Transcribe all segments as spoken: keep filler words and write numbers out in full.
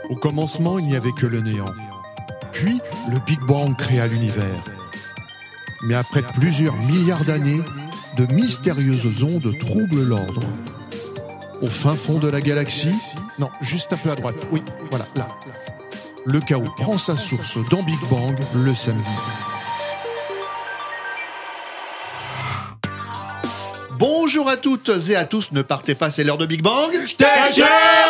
Au commencement, il n'y avait que le néant. Puis, le Big Bang créa l'univers. Mais après plusieurs milliards d'années, de mystérieuses ondes troublent l'ordre. Au fin fond de la galaxie, non, juste un peu à droite, oui, voilà, là. Le chaos prend sa source dans Big Bang le samedi. Bonjour à toutes et à tous, ne partez pas, c'est l'heure de Big Bang Station.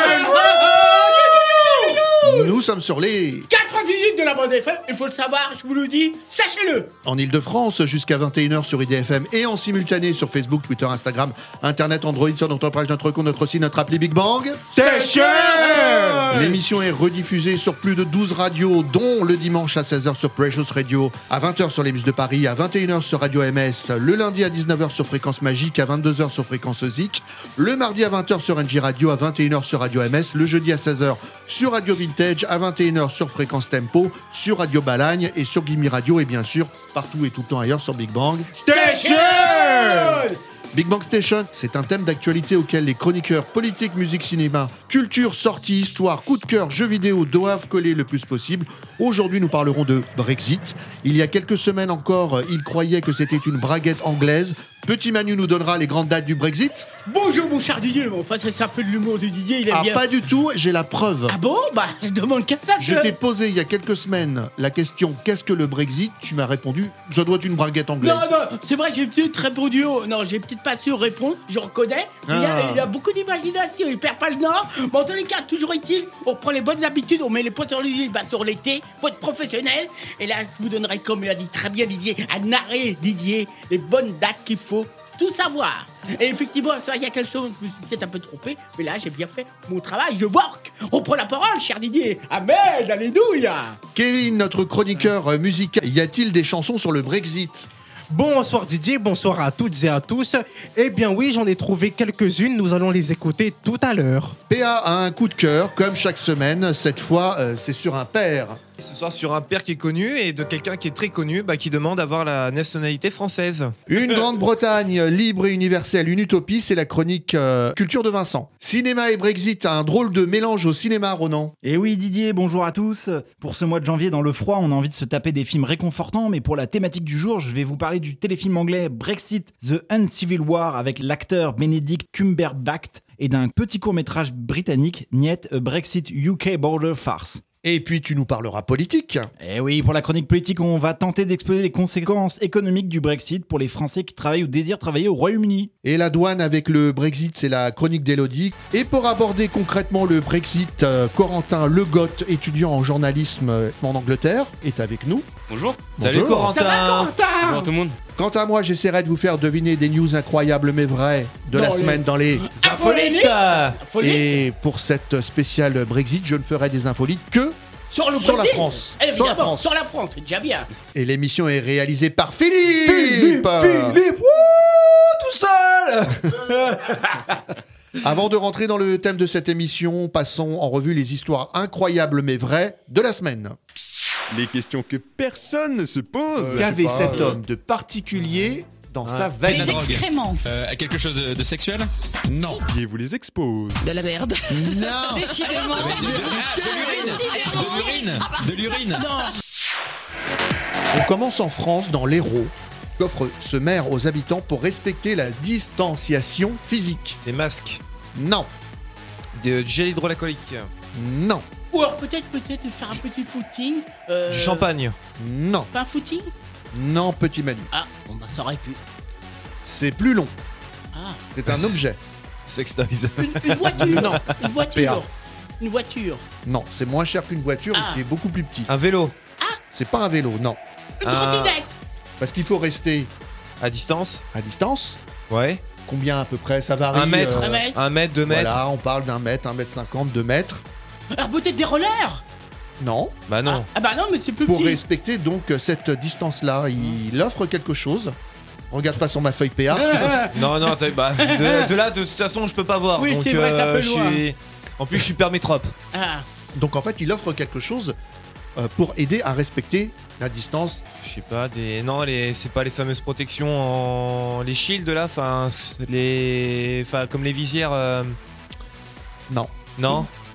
Nous sommes sur les quatre-vingt-dix-huit de la bande F M, il faut le savoir, je vous le dis, sachez-le. En Ile-de-France, jusqu'à vingt et une heures sur I D F M et en simultané sur Facebook, Twitter, Instagram, Internet, Android, sur notre page, notre compte, notre site, notre appli Big Bang Station. L'émission est rediffusée sur plus de douze radios, dont le dimanche à seize heures sur Precious Radio, à vingt heures sur les Mus de Paris, à vingt et une heures sur Radio M S, le lundi à dix-neuf heures sur Fréquence Magique, à vingt-deux heures sur Fréquence Zik, le mardi à vingt heures sur N J Radio, à vingt et une heures sur Radio M S, le jeudi à seize heures sur Radio Vintage, à vingt et une heures sur Fréquence Tempo, sur Radio Balagne et sur Gimme Radio, et bien sûr partout et tout le temps ailleurs sur Big Bang Station. Big Bang Station, c'est un thème d'actualité auquel les chroniqueurs politique, musique, cinéma, culture, sortie, histoire, coup de cœur, jeux vidéo doivent coller le plus possible. Aujourd'hui, nous parlerons de Brexit. Il y a quelques semaines encore, ils croyaient que c'était une braguette anglaise. Petit Manu nous donnera les grandes dates du Brexit. Bonjour mon cher Didier, bon, enfin c'est un peu de l'humour de Didier, il a Ah, bien... pas du tout, j'ai la preuve. Ah bon? Bah, je demande qu'à ça. Je t'ai posé il y a quelques semaines la question « Qu'est-ce que le Brexit ?» Tu m'as répondu « Ça doit être une braguette anglaise. » Non, non, c'est vrai, j'ai peut-être répondu au... Non, j'ai peut-être pas su répondre, je reconnais. Il, y a, Ah. il y a beaucoup d'imagination, il perd pas le nord. Mais en tous les cas, toujours est-il, on prend les bonnes habitudes, on met les points sur l'huile, bah, sur l'été, faut être professionnel. Et là, je vous donnerai, comme il a dit très bien Didier, un arrêt Didier, les bonnes dates qu'il faut tout savoir. Et effectivement, ça, il y a quelque chose, je me suis peut-être un peu trompé, mais là, j'ai bien fait mon travail, je work. On prend la parole, cher Didier. Amen, alléluia. Kevin, notre chroniqueur euh, musical, y a-t-il des chansons sur le Brexit ? Bonsoir Didier, bonsoir à toutes et à tous. Eh bien oui, j'en ai trouvé quelques-unes, nous allons les écouter tout à l'heure. P A a un coup de cœur, comme chaque semaine. Cette fois, euh, c'est sur un père. Et ce soir sur un père qui est connu et de quelqu'un qui est très connu, bah, qui demande d'avoir la nationalité française. Une Grande-Bretagne libre et universelle, une utopie, c'est la chronique euh, culture de Vincent. Cinéma et Brexit, un drôle de mélange au cinéma, Ronan. Et oui Didier, bonjour à tous. Pour ce mois de janvier dans le froid, on a envie de se taper des films réconfortants, mais pour la thématique du jour, je vais vous parler du téléfilm anglais Brexit, The Uncivil War avec l'acteur Benedict Cumberbatch et d'un petit court-métrage britannique, Niet a Brexit U K Border Farce. Et puis tu nous parleras politique. Et oui, pour la chronique politique, on va tenter d'exposer les conséquences économiques du Brexit pour les Français qui travaillent ou désirent travailler au Royaume-Uni. Et la douane avec le Brexit, c'est la chronique d'Élodie. Et pour aborder concrètement le Brexit, euh, Corentin Legotte, étudiant en journalisme euh, en Angleterre, est avec nous. Bonjour. Salut Bonjour. Corentin. Ça va, Corentin? Bonjour tout le monde. Quant à moi, j'essaierai de vous faire deviner des news incroyables mais vraies de la Dans les- semaine dans les... Infolites. Infolites. Et pour cette spéciale Brexit, je ne ferai des infolites que Sur le sur la Brexit. France. Évidemment, Sur la France. sur la France, c'est déjà bien. Et l'émission est réalisée par Philippe. Philippe, wouh, tout seul. Avant de rentrer dans le thème de cette émission, passons en revue les histoires incroyables mais vraies de la semaine. Les questions que personne ne se pose. Qu'avait Je sais pas, cet euh, homme de particulier dans sa Les valise? excréments. Euh, quelque chose de, de sexuel Non. Didier vous les expose. De la merde. Non. Décidément. De l'urine. De l'urine. On commence en France, dans l'Hérault, qu'offre ce maire aux habitants pour respecter la distanciation physique. Des masques. Non. De- du gel hydroalcoolique. Non. Ou alors peut-être, peut-être faire un petit footing. euh, Du champagne. Non. Pas un footing? Non, petit Manu. Ah, bon bah ça aurait pu. C'est plus long. Ah. C'est un objet. Sex toys. Une, une voiture. Non. Une voiture. P A. Une voiture. Non, c'est moins cher qu'une voiture et Ah. c'est beaucoup plus petit. Un vélo. C'est pas un vélo, non. Une Un- trottinette. Parce qu'il faut rester À distance. à distance. Ouais. Combien à peu près? Ça varie. Un mètre. euh, Un mètre. Un mètre, deux mètres. Voilà, on parle d'un mètre, un mètre cinquante, deux mètres. Alors peut-être des rollers. Non. Bah non. Ah bah non, mais c'est plus Pour petit. respecter donc cette distance-là, il offre quelque chose. Regarde pas sur ma feuille P A. Non, non, t'as- bah, de, de là, de toute façon, je peux pas voir. Oui, donc, c'est vrai, ça peut je loin. suis- En plus, je suis permétrope. Ah. Donc en fait, il offre quelque chose euh, pour aider à respecter la distance. Je sais pas, des. Non, les... c'est pas les fameuses protections en. Les shields là, enfin. Les. Enfin, comme les visières. euh, Non. Non.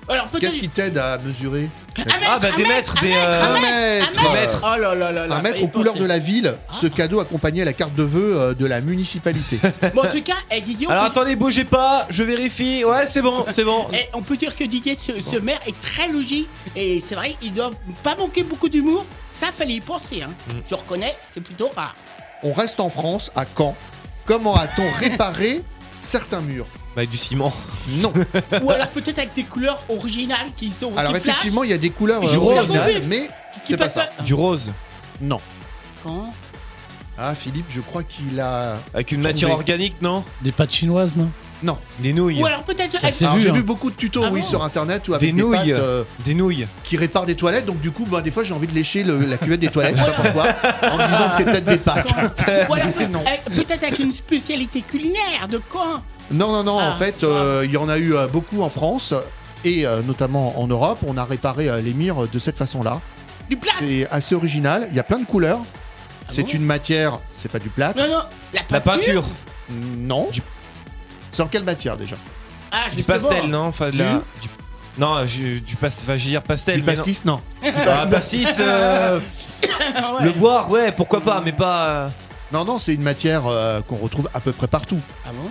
Alors peut-être. Qu'est-ce qui t'aide à mesurer? Un mètre, Ah, bah, un des mètre, mètres, un des, mètre, euh, un Un mètre, mètre. un mètre. Oh là là là là. Un mètre fallait aux couleurs penser. de la ville, ce cadeau accompagnait la carte de vœux euh, de la municipalité. Bon, en tout cas, eh, Didier, on, Alors peut... attendez, bougez pas, je vérifie. Ouais, c'est bon, c'est bon. eh, on peut dire que Didier, ce, ce maire est très logique. Et c'est vrai, il doit pas manquer beaucoup d'humour. Ça, fallait y penser. Hein. Mm. Je reconnais, c'est plutôt rare. On reste en France, à Caen. Comment a-t-on réparé certains murs? Bah, avec du ciment. Non. Ou alors peut-être avec des couleurs originales qui sont. Alors qui effectivement, il y a des couleurs Du euh, rose. originales, mais flashent, qui c'est pas passent ça. pas- Du rose. Non. Quand Ah, Philippe, je crois qu'il a... Avec une Trouvé. matière organique, non? Des pâtes chinoises, non? Non. Des nouilles. Ou alors peut-être. Ça, avec- c'est Alors vu, j'ai hein. vu beaucoup de tutos Ah oui, bon sur internet ou avec Des des, nouilles. pâtes euh, Des nouilles. qui réparent des toilettes, donc du coup bah, des fois j'ai envie de lécher le- la cuvette des toilettes, je sais pas pourquoi, en me disant que c'est peut-être des pâtes. Ou alors peut- Non. avec- peut-être avec une spécialité culinaire de quand Non, non, non, Ah, en fait euh, il y en a eu euh, beaucoup en France et euh, notamment en Europe, on a réparé euh, les murs de cette façon-là. Du plâtre. C'est assez original, il y a plein de couleurs. C'est bon une matière, c'est pas du plâtre. Non, non, la La peinture. peinture. Non. Du- C'est en quelle matière déjà? Ah, Du justement. pastel, non? Enfin, de la. Du... Non, du, du pas... enfin, je veux dire pastel. Du mais non. pastis? Non. Ah, pastis, euh, Ouais. le boire, ouais, pourquoi pas, mais pas. euh, Non, non, c'est une matière euh, qu'on retrouve à peu près partout. Ah bon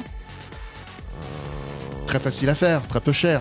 Très facile à faire, très peu cher.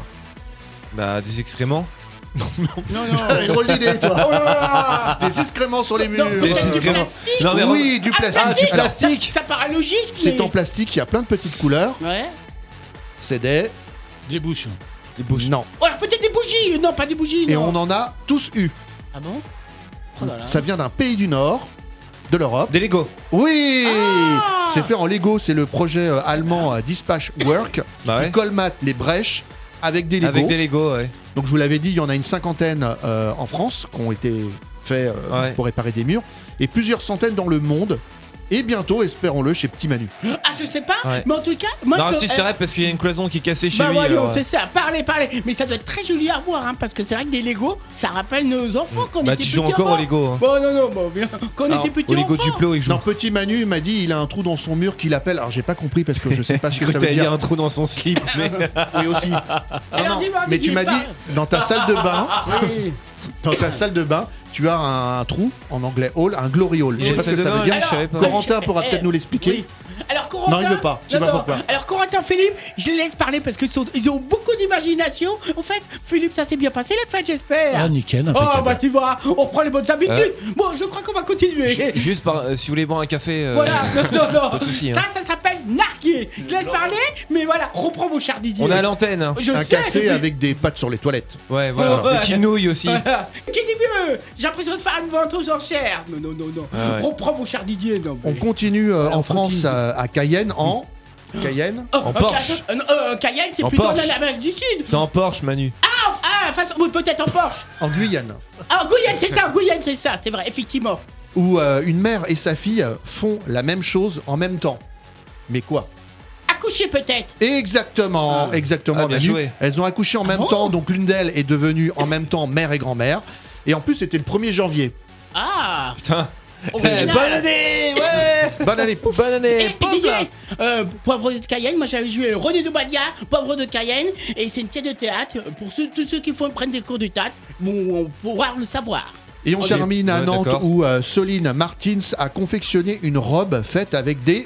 Bah, des excréments. Non, non. Allez, drôle d'idée, toi. Oh là là. Des excréments sur les murs. Non, Des peut-être du excréments. plastique. Non, mais Oui, du plastique. Ah, du Alors, plastique. Ça paraît logique. c'est mais- en plastique, il y a plein de petites couleurs. Ouais. C'est des... Des bouches. Des bouches. Non. Ou alors peut-être des bougies. Non, pas des bougies. Et non. on en a tous eu. Ah bon Oh là là. Ça vient d'un pays du Nord, de l'Europe. Des Lego. Oui. Ah. C'est fait en Lego, c'est le projet euh, allemand euh, Dispatch Work Bah ouais. qui colmate les brèches avec des Lego. Avec des Lego, ouais. Donc je vous l'avais dit, il y en a une cinquantaine euh, en France qui ont été faits euh, Ouais. pour réparer des murs et plusieurs centaines dans le monde. Et bientôt, espérons-le, chez Petit Manu. Ah, je sais pas. Ouais. Mais en tout cas, moi. Non, je- si c'est euh, vrai, parce qu'il y a une cloison qui est cassée chez Bah lui. voyons, euh, c'est ça, parlez, parlez. Mais ça doit être très joli à voir, hein, parce que c'est vrai que des Lego, ça rappelle nos enfants quand on Bah, était tu petits. joues encore avant. au Lego. Hein. Bon, non, non, bon, bien. Quand on Alors, était petits Au Lego enfants. Duplo, il joue. Non, Petit Manu il m'a dit il a un trou dans son mur qu'il appelle. Alors j'ai pas compris parce que je sais pas ce Je que crois ça que veut t'allais dire dire. un trou dans son slip. Mais... Oui aussi. Non, Alors, non, dis-moi, mais tu dis-moi m'as pas. dit dans ta salle de bain, Oui. dans ta salle de bain, tu as un trou en anglais hall, un glory hall. Je sais Et pas ce que ça ça donne veut dire. un- je savais pas. Corentin pourra Eh, peut-être nous l'expliquer. oui. Alors Corentin, Non, il veut pas. Je sais non, pas non. pourquoi. Alors Corentin, Philippe, je les laisse parler parce que sont- ils ont beaucoup d'imagination. En fait, Philippe, ça s'est bien passé les fêtes, j'espère. Ah, nickel, Oh impeccable. bah tu vois, on prend les bonnes habitudes. Bon, je crois qu'on va continuer. Ju- Juste par, euh, si vous voulez boire un café. euh, Voilà, non, non, non. Pas de souci, hein. Ça, ça s'appelle narguer. Je laisse parler, mais voilà, reprends mon cher Didier. On est à l'antenne. Hein. Je Un sais, café mais- avec des pattes sur les toilettes. Ouais, voilà. Ouais. Des petites nouilles aussi. Voilà. Qui dit mieux? J'ai l'impression de faire une vente aux enchères. Non, non, non, non. Ah ouais. Reprends mon cher Didier. Non, mais- On continue euh, Alors, en France continue. à, à Cayenne en Cayenne. Oh, En un Porsche. Ca- euh, euh, Cayenne, c'est En plutôt Porsche. en Amérique du Sud. C'est en Porsche, Manu. Ah, ah, façon, oui, peut-être en Porsche. En Guyane. Ah, Guyane, c'est ça, Guyane, c'est ça, c'est vrai, effectivement. Où euh, une mère et sa fille font la même chose en même temps. Mais quoi? Accoucher peut-être. Exactement, Ah. exactement. Ah, bien Manu. joué. Elles ont accouché en même bon temps, donc l'une d'elles est devenue en même temps mère et grand-mère. Et en plus, c'était le premier janvier. Ah. Putain. Original. Bonne année, ouais. Bonne année. Bonne Et, année. et Didier, euh, Poivre de Cayenne, moi j'avais joué René de Badia, Poivre de Cayenne, et c'est une pièce de théâtre. Pour ceux, tous ceux qui font prennent des cours de théâtre, vont pouvoir le savoir. Et on Ok. termine à Ouais, Nantes d'accord. où euh, Soline Martins a confectionné une robe faite avec des...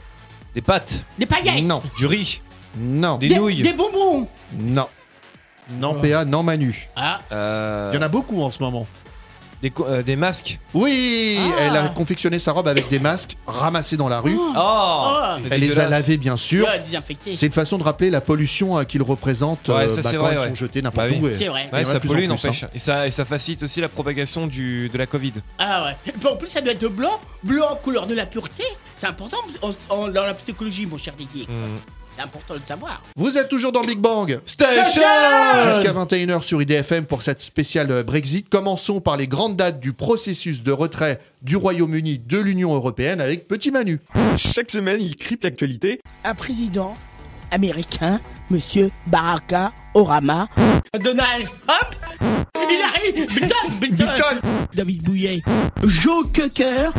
Des pâtes. Des paillettes. Non, Du riz. non, Des Des, nouilles. des bonbons. non. Non, P A, non, Manu. Ah. Euh, Il y en a beaucoup en ce moment. des, co- euh, des masques. Oui, Ah. elle a confectionné sa robe avec des masques ramassés dans la rue. Oh. Oh. C'est Elle les a dégueulasse. lavés, bien sûr. Ouais, désinfecté. C'est une façon de rappeler la pollution euh, qu'ils représentent Ouais, euh, ça, bah, c'est quand vrai, ils ouais. sont jetés n'importe Bah oui. où. et- C'est vrai. Il y en Ouais, a ça de plus en pollue, plus, n'empêche. hein. Et ça, et ça facilite aussi la propagation du, de la Covid. Ah ouais. Et puis en plus, ça doit être blanc, blanc couleur de la pureté. C'est important en- en- dans la psychologie, mon cher Didier. Mm. C'est important de le savoir. Vous êtes toujours dans Big Bang Station. jusqu'à vingt et une heures sur I D F M pour cette spéciale euh, Brexit. Commençons par les grandes dates du processus de retrait du Royaume-Uni de l'Union Européenne avec Petit Manu. Chaque semaine, il crypte l'actualité. Un président américain, Monsieur Baraka Obama. Donald Trump. Il arrive. Big Tom, Big Tom. David Bouillet. Joe Cocker.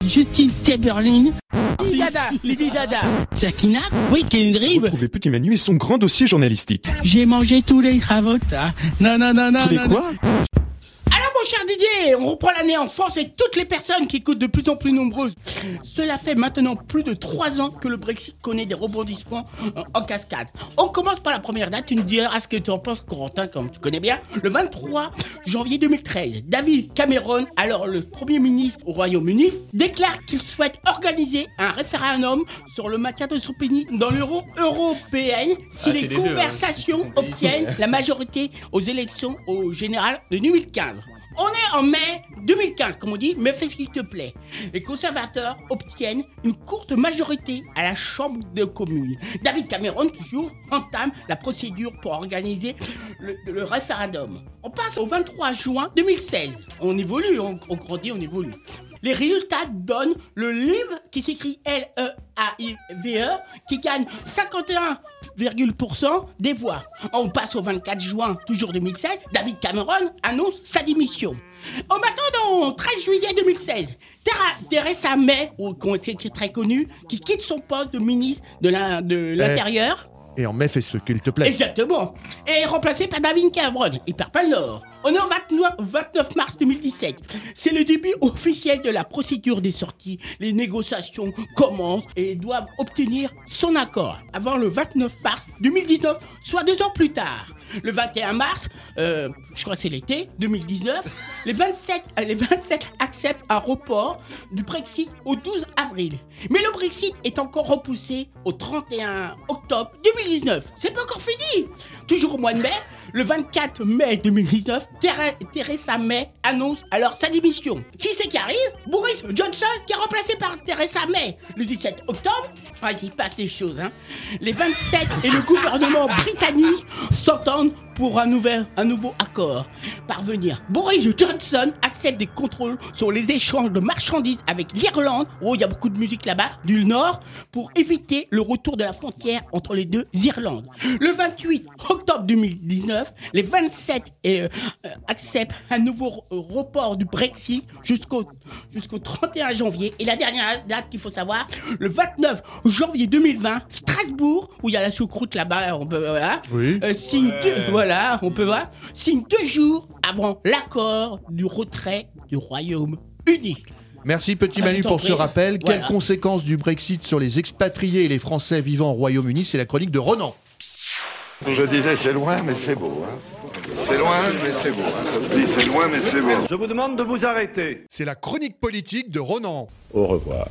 Justine Timberlake. Lady Dada, Lady Dada. Sakina, oui, Kendrick. Retrouvez Petit Manu et son grand dossier journalistique. J'ai mangé tous les ravotas. Non, non, non, non. Tous les non, quoi? Alors mon cher Didier, on reprend l'année en France et toutes les personnes qui écoutent de plus en plus nombreuses. Cela fait maintenant plus de trois ans que le Brexit connaît des rebondissements en cascade. On commence par la première date, tu nous diras ce que tu en penses, Corentin, comme tu connais bien. Le vingt-trois janvier deux mille treize, David Cameron, alors le Premier ministre au Royaume-Uni, déclare qu'il souhaite organiser un référendum sur le maintien de son pays dans l'euro européenne si Ah, les c'est les deux, conversations hein. obtiennent la majorité aux élections au général de deux mille quinze. On est en mai deux mille quinze, comme on dit, mais fais ce qu'il te plaît. Les conservateurs obtiennent une courte majorité à la Chambre des communes. David Cameron, toujours, entame la procédure pour organiser le, le référendum. On passe au vingt-trois juin deux mille seize. On évolue, on, on grandit, on évolue. Les résultats donnent le Live, qui s'écrit L E A I V E, qui gagne cinquante et un virgule pour cent des voix. On passe au vingt-quatre juin, toujours deux mille seize, David Cameron annonce sa démission. Au maintenant, treize juillet deux mille seize, Tera- Theresa May, ou- qui est très connue, qui quitte son poste de ministre de la- de l'Intérieur. Et en mai, fais ce qu'il te plaît. Exactement. Et est remplacé par David Cameron. Il perd pas le nord. On est au vingt-neuf mars deux mille dix-sept. C'est le début officiel de la procédure des sorties. Les négociations commencent et doivent obtenir son accord avant le vingt-neuf mars deux mille dix-neuf, soit deux ans plus tard. Le vingt et un mars, euh, je crois que c'est l'été deux mille dix-neuf, les vingt-sept, euh, les vingt-sept acceptent un report du Brexit au douze avril. Mais le Brexit est encore repoussé au trente et un octobre deux mille dix-neuf. C'est pas encore fini. Toujours au mois de mai, le vingt-quatre mai deux mille dix-neuf, Thera- Theresa May annonce alors sa démission. Qui c'est qui arrive? Boris Johnson, qui est remplacé par Theresa May. Le dix-sept octobre, ah, il se passe des choses, hein. Les vingt-sept et le gouvernement britannique s'entendent pour un, nouvel, un nouveau accord. Parvenir. Boris Johnson accepte des contrôles sur les échanges de marchandises avec l'Irlande, oh il y a beaucoup de musique là-bas, du Nord, pour éviter le retour de la frontière entre les deux Irlandes. Le vingt-huit octobre deux mille dix-neuf, les vingt-sept euh, euh, acceptent un nouveau re- report du Brexit jusqu'au, jusqu'au trente et un janvier. Et la dernière date qu'il faut savoir, le vingt-neuf janvier deux mille vingt, Strasbourg, où il y a la choucroute là-bas, on peut, voilà, Oui. euh, signe deux, voilà, on peut voir, signe deux jours avant l'accord du retrait du Royaume-Uni. Merci Petit Ah, Manu je t'en pour ce prie. rappel. Voilà. Quelles conséquences du Brexit sur les expatriés et les Français vivant au Royaume-Uni? C'est la chronique de Ronan. Je disais c'est loin mais c'est beau. Hein. C'est loin mais c'est beau. Hein. Ça vous dit c'est loin mais c'est beau. Je vous demande de vous arrêter. C'est la chronique politique de Ronan. Au revoir.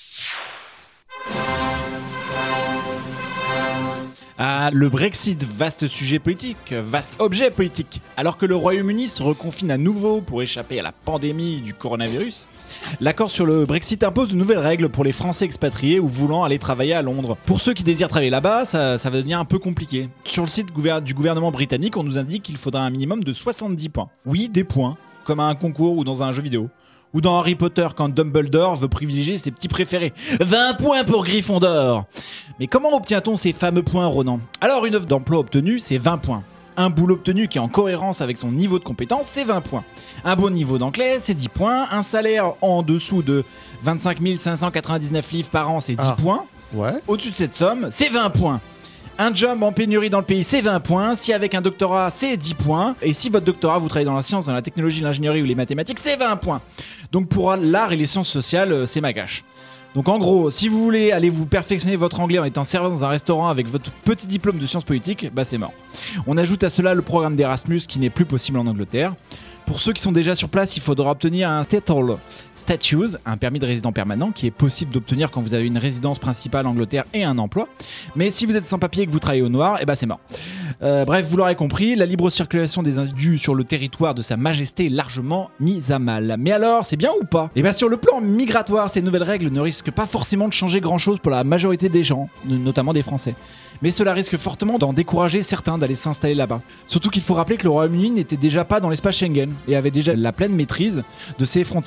Ah, le Brexit, vaste sujet politique, vaste objet politique. Alors que le Royaume-Uni se reconfine à nouveau pour échapper à la pandémie du coronavirus, l'accord sur le Brexit impose de nouvelles règles pour les Français expatriés ou voulant aller travailler à Londres. Pour ceux qui désirent travailler là-bas, ça, ça va devenir un peu compliqué. Sur le site gouver- du gouvernement britannique, on nous indique qu'il faudra un minimum de soixante-dix points. Oui, des points, comme à un concours ou dans un jeu vidéo. Ou dans Harry Potter, quand Dumbledore veut privilégier ses petits préférés. vingt points pour Gryffondor. Mais comment obtient-on ces fameux points, Ronan? Alors, une offre d'emploi obtenue, c'est vingt points. Un boulot obtenu qui est en cohérence avec son niveau de compétence, c'est vingt points. Un bon niveau d'anglais, c'est dix points. Un salaire en dessous de vingt-cinq mille cinq cent quatre-vingt-dix-neuf livres par an, c'est dix Ah. points. Ouais. Au-dessus de cette somme, c'est vingt points. Un job en pénurie dans le pays, c'est vingt points. Si avec un doctorat, c'est dix points. Et si votre doctorat, vous travaillez dans la science, dans la technologie, l'ingénierie ou les mathématiques, c'est vingt points. Donc pour l'art et les sciences sociales, euh, c'est magache. Donc en gros, si vous voulez aller vous perfectionner votre anglais en étant serveur dans un restaurant avec votre petit diplôme de sciences politiques, bah c'est mort. On ajoute à cela le programme d'Erasmus qui n'est plus possible en Angleterre. Pour ceux qui sont déjà sur place, il faudra obtenir un settle status, un permis de résident permanent qui est possible d'obtenir quand vous avez une résidence principale en Angleterre et un emploi. Mais si vous êtes sans papier et que vous travaillez au noir, eh ben c'est mort. Euh, bref, vous l'aurez compris, la libre circulation des individus sur le territoire de Sa Majesté est largement mise à mal. Mais alors, c'est bien ou pas? Eh bien sur le plan migratoire, ces nouvelles règles ne risquent pas forcément de changer grand-chose pour la majorité des gens, notamment des Français. Mais cela risque fortement d'en décourager certains d'aller s'installer là-bas. Surtout qu'il faut rappeler que le Royaume-Uni n'était déjà pas dans l'espace Schengen et avait déjà la pleine maîtrise de ses frontières.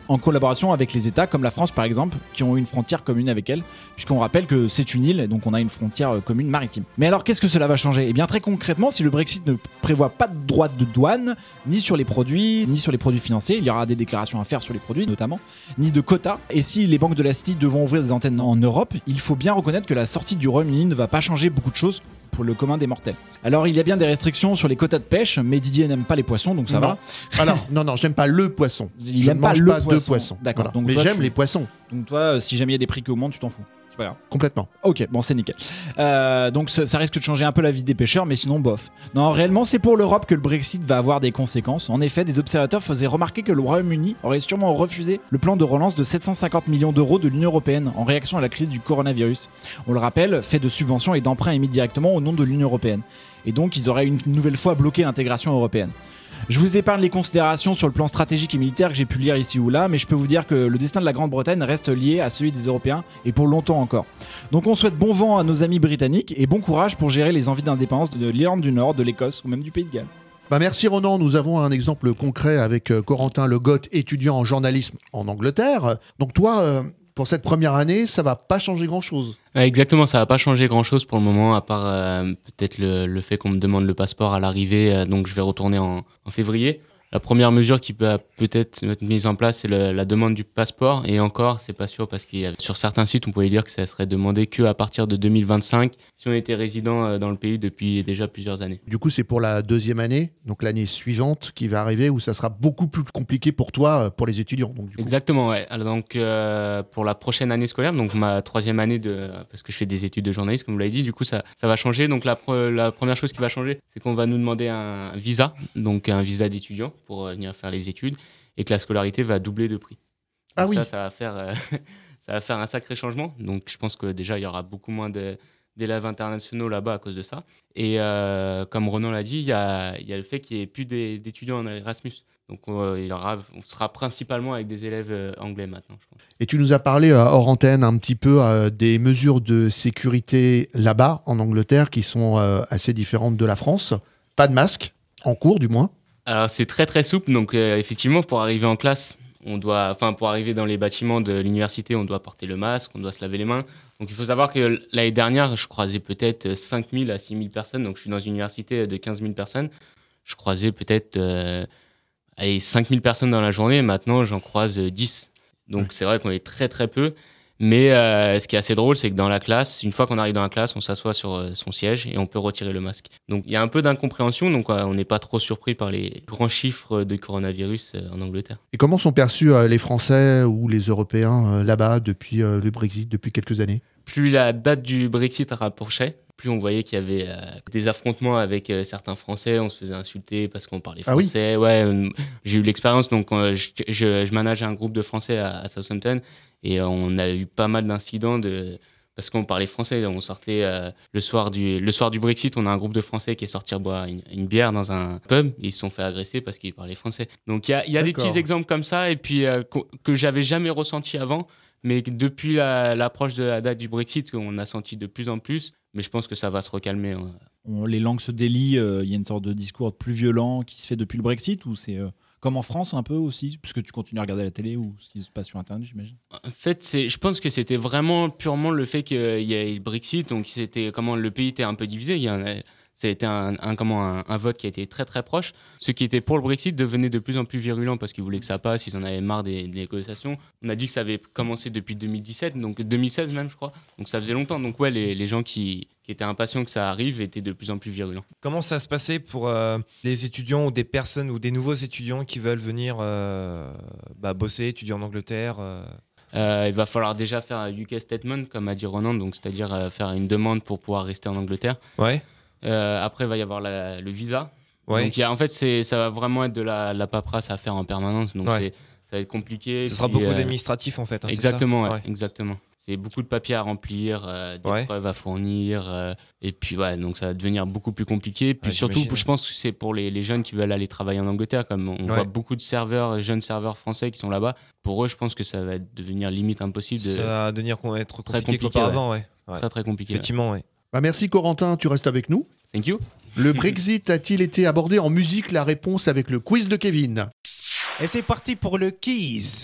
en collaboration avec les États comme la France par exemple, qui ont une frontière commune avec elle, puisqu'on rappelle que c'est une île et donc on a une frontière euh, commune maritime. Mais alors qu'est-ce que cela va changer ? Eh bien très concrètement, si le Brexit ne prévoit pas de droits de douane, ni sur les produits, ni sur les produits financiers, il y aura des déclarations à faire sur les produits notamment, ni de quotas. Et si les banques de la City devront ouvrir des antennes en Europe, il faut bien reconnaître que la sortie du Royaume-Uni ne va pas changer beaucoup de choses pour le commun des mortels. Alors il y a bien des restrictions sur les quotas de pêche, mais Didier n'aime pas les poissons, donc ça non. va. Alors non, non, j'aime pas le poisson. Il je aime ne pas mange le pas poisson. de poisson. D'accord. Voilà. Donc mais toi, j'aime tu- les poissons, Donc toi, si jamais il y a des prix qui augmentent, tu t'en fous. C'est pas grave. complètement. Ok, bon, c'est nickel. Euh, donc ça, ça risque de changer un peu la vie des pêcheurs, mais sinon, bof. Non, réellement, c'est pour l'Europe que le Brexit va avoir des conséquences. En effet, des observateurs faisaient remarquer que le Royaume-Uni aurait sûrement refusé le plan de relance de sept cent cinquante millions d'euros de l'Union européenne en réaction à la crise du coronavirus. On le rappelle, fait de subventions et d'emprunts émis directement au nom de l'Union européenne. Et donc, ils auraient une nouvelle fois bloqué l'intégration européenne. Je vous épargne les considérations sur le plan stratégique et militaire que j'ai pu lire ici ou là, mais je peux vous dire que le destin de la Grande-Bretagne reste lié à celui des Européens et pour longtemps encore. Donc on souhaite bon vent à nos amis britanniques et bon courage pour gérer les envies d'indépendance de l'Irlande du Nord, de l'Écosse ou même du Pays de Galles. Bah merci Ronan, nous avons un exemple concret avec euh, Corentin Legotte, étudiant en journalisme en Angleterre. Donc toi, euh, pour cette première année, ça va pas changer grand-chose. Ouais, exactement, ça va pas changer grand-chose pour le moment, à part euh, peut-être le, le fait qu'on me demande le passeport à l'arrivée, euh, donc je vais retourner en, en février. La première mesure qui peut peut-être être mise en place, c'est le, la demande du passeport. Et encore, c'est pas sûr parce que sur certains sites, on pouvait dire que ça serait demandé qu'à partir de deux mille vingt-cinq si on était résident dans le pays depuis déjà plusieurs années. Du coup, c'est pour la deuxième année, donc l'année suivante qui va arriver, où ça sera beaucoup plus compliqué pour toi, pour les étudiants. Donc, du coup. Exactement, ouais. Alors, donc, euh, pour la prochaine année scolaire, donc ma troisième année, de, parce que je fais des études de journalisme, comme vous l'avez dit, du coup, ça, ça va changer. Donc, la, la première chose qui va changer, c'est qu'on va nous demander un visa, donc un visa d'étudiant, pour venir faire les études, et que la scolarité va doubler de prix. Ah donc oui. Ça, ça va faire, euh, ça va faire un sacré changement. Donc, je pense que déjà, il y aura beaucoup moins de, d'élèves internationaux là-bas à cause de ça. Et euh, comme Ronan l'a dit, il y a, il y a le fait qu'il n'y ait plus des, d'étudiants en Erasmus. Donc, euh, il y aura, on sera principalement avec des élèves euh, anglais maintenant, je pense. Et tu nous as parlé euh, hors antenne un petit peu euh, des mesures de sécurité là-bas, en Angleterre, qui sont euh, assez différentes de la France. Pas de masque, en cours du moins. Alors, c'est très très souple. Donc, euh, effectivement, pour arriver en classe, on doit, enfin, pour arriver dans les bâtiments de l'université, on doit porter le masque, on doit se laver les mains. Donc, il faut savoir que l'année dernière, je croisais peut-être cinq mille à six mille personnes. Donc, je suis dans une université de quinze mille personnes. Je croisais peut-être euh, allez, cinq mille personnes dans la journée. Maintenant, j'en croise dix. Donc, c'est vrai qu'on est très très peu. Mais euh, ce qui est assez drôle, c'est que dans la classe, une fois qu'on arrive dans la classe, on s'assoit sur euh, son siège et on peut retirer le masque. Donc il y a un peu d'incompréhension, donc euh, on n'est pas trop surpris par les grands chiffres de coronavirus euh, en Angleterre. Et comment sont perçus euh, les Français ou les Européens euh, là-bas depuis euh, le Brexit, depuis quelques années ? Plus la date du Brexit rapprochait, plus on voyait qu'il y avait euh, des affrontements avec euh, certains Français, on se faisait insulter parce qu'on parlait français. Ah oui. Ouais, euh, j'ai eu l'expérience, donc euh, je, je, je manage un groupe de Français à, à Southampton et euh, on a eu pas mal d'incidents de, parce qu'on parlait français. On sortait euh, le, soir du, le soir du Brexit, on a un groupe de Français qui est sorti boire une, une bière dans un pub, ils se sont fait agresser parce qu'ils parlaient français. Donc il y a, y a des petits exemples comme ça et puis euh, que, que j'avais jamais ressenti avant. Mais depuis la, l'approche de la date du Brexit, on a senti de plus en plus. Mais je pense que ça va se recalmer. On, les langues se délient, il euh, y a une sorte de discours plus violent qui se fait depuis le Brexit, ou c'est euh, comme en France un peu aussi, puisque tu continues à regarder la télé ou ce qui se passe sur Internet, j'imagine. En fait, c'est, je pense que c'était vraiment purement le fait qu'il y ait le Brexit, donc c'était comment le pays était un peu divisé. Il y en a, ça a été un, un, comment, un, un vote qui a été très très proche. Ceux qui étaient pour le Brexit devenaient de plus en plus virulents parce qu'ils voulaient que ça passe, ils en avaient marre des, des négociations. On a dit que ça avait commencé depuis deux mille dix-sept, donc deux mille seize même je crois, donc ça faisait longtemps. Donc ouais, les, les gens qui, qui étaient impatients que ça arrive étaient de plus en plus virulents. Comment ça se passait pour euh, les étudiants ou des personnes ou des nouveaux étudiants qui veulent venir euh, bah, bosser, étudier en Angleterre euh... Euh, il va falloir déjà faire un U K statement, comme a dit Ronan, donc c'est-à-dire euh, faire une demande pour pouvoir rester en Angleterre. Ouais. Euh, après, il va y avoir la, le visa. Ouais. Donc, y a, en fait, c'est, ça va vraiment être de la, la paperasse à faire en permanence. Donc, ouais. c'est, ça va être compliqué. Ce sera beaucoup euh, d'administratif, en fait. Hein, exactement, c'est ça ouais, ouais. exactement. C'est beaucoup de papiers à remplir, euh, des ouais. preuves à fournir. Euh, et puis, ouais, donc ça va devenir beaucoup plus compliqué. Puis ouais, surtout, je pense que c'est pour les, les jeunes qui veulent aller travailler en Angleterre. Comme on ouais. voit beaucoup de serveurs, jeunes serveurs français qui sont là-bas. Pour eux, je pense que ça va devenir limite impossible. De... Ça va devenir être compliqué, très compliqué qu'auparavant, ouais. ouais. ouais. Très, très compliqué. Effectivement, ouais. ouais. Bah merci Corentin, tu restes avec nous. Thank you. Le Brexit a-t-il été abordé en musique? La réponse avec le quiz de Kevin. Et c'est parti pour le quiz. Non,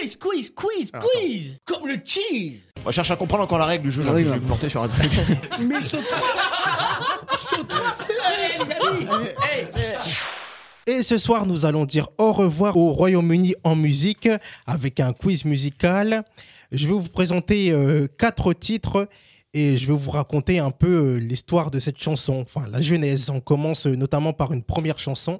quiz, quiz, quiz, Ah, quiz. Comme le cheese. On cherche à comprendre encore la règle du jeu. Ah oui, je vais bah. me porter sur un truc. Mais sur trois. Sur trois. Allez, les amis. Hey. Et ce soir, nous allons dire au revoir au Royaume-Uni en musique avec un quiz musical. Je vais vous présenter euh, quatre titres et je vais vous raconter un peu euh, l'histoire de cette chanson, enfin la genèse. On commence euh, notamment par une première chanson.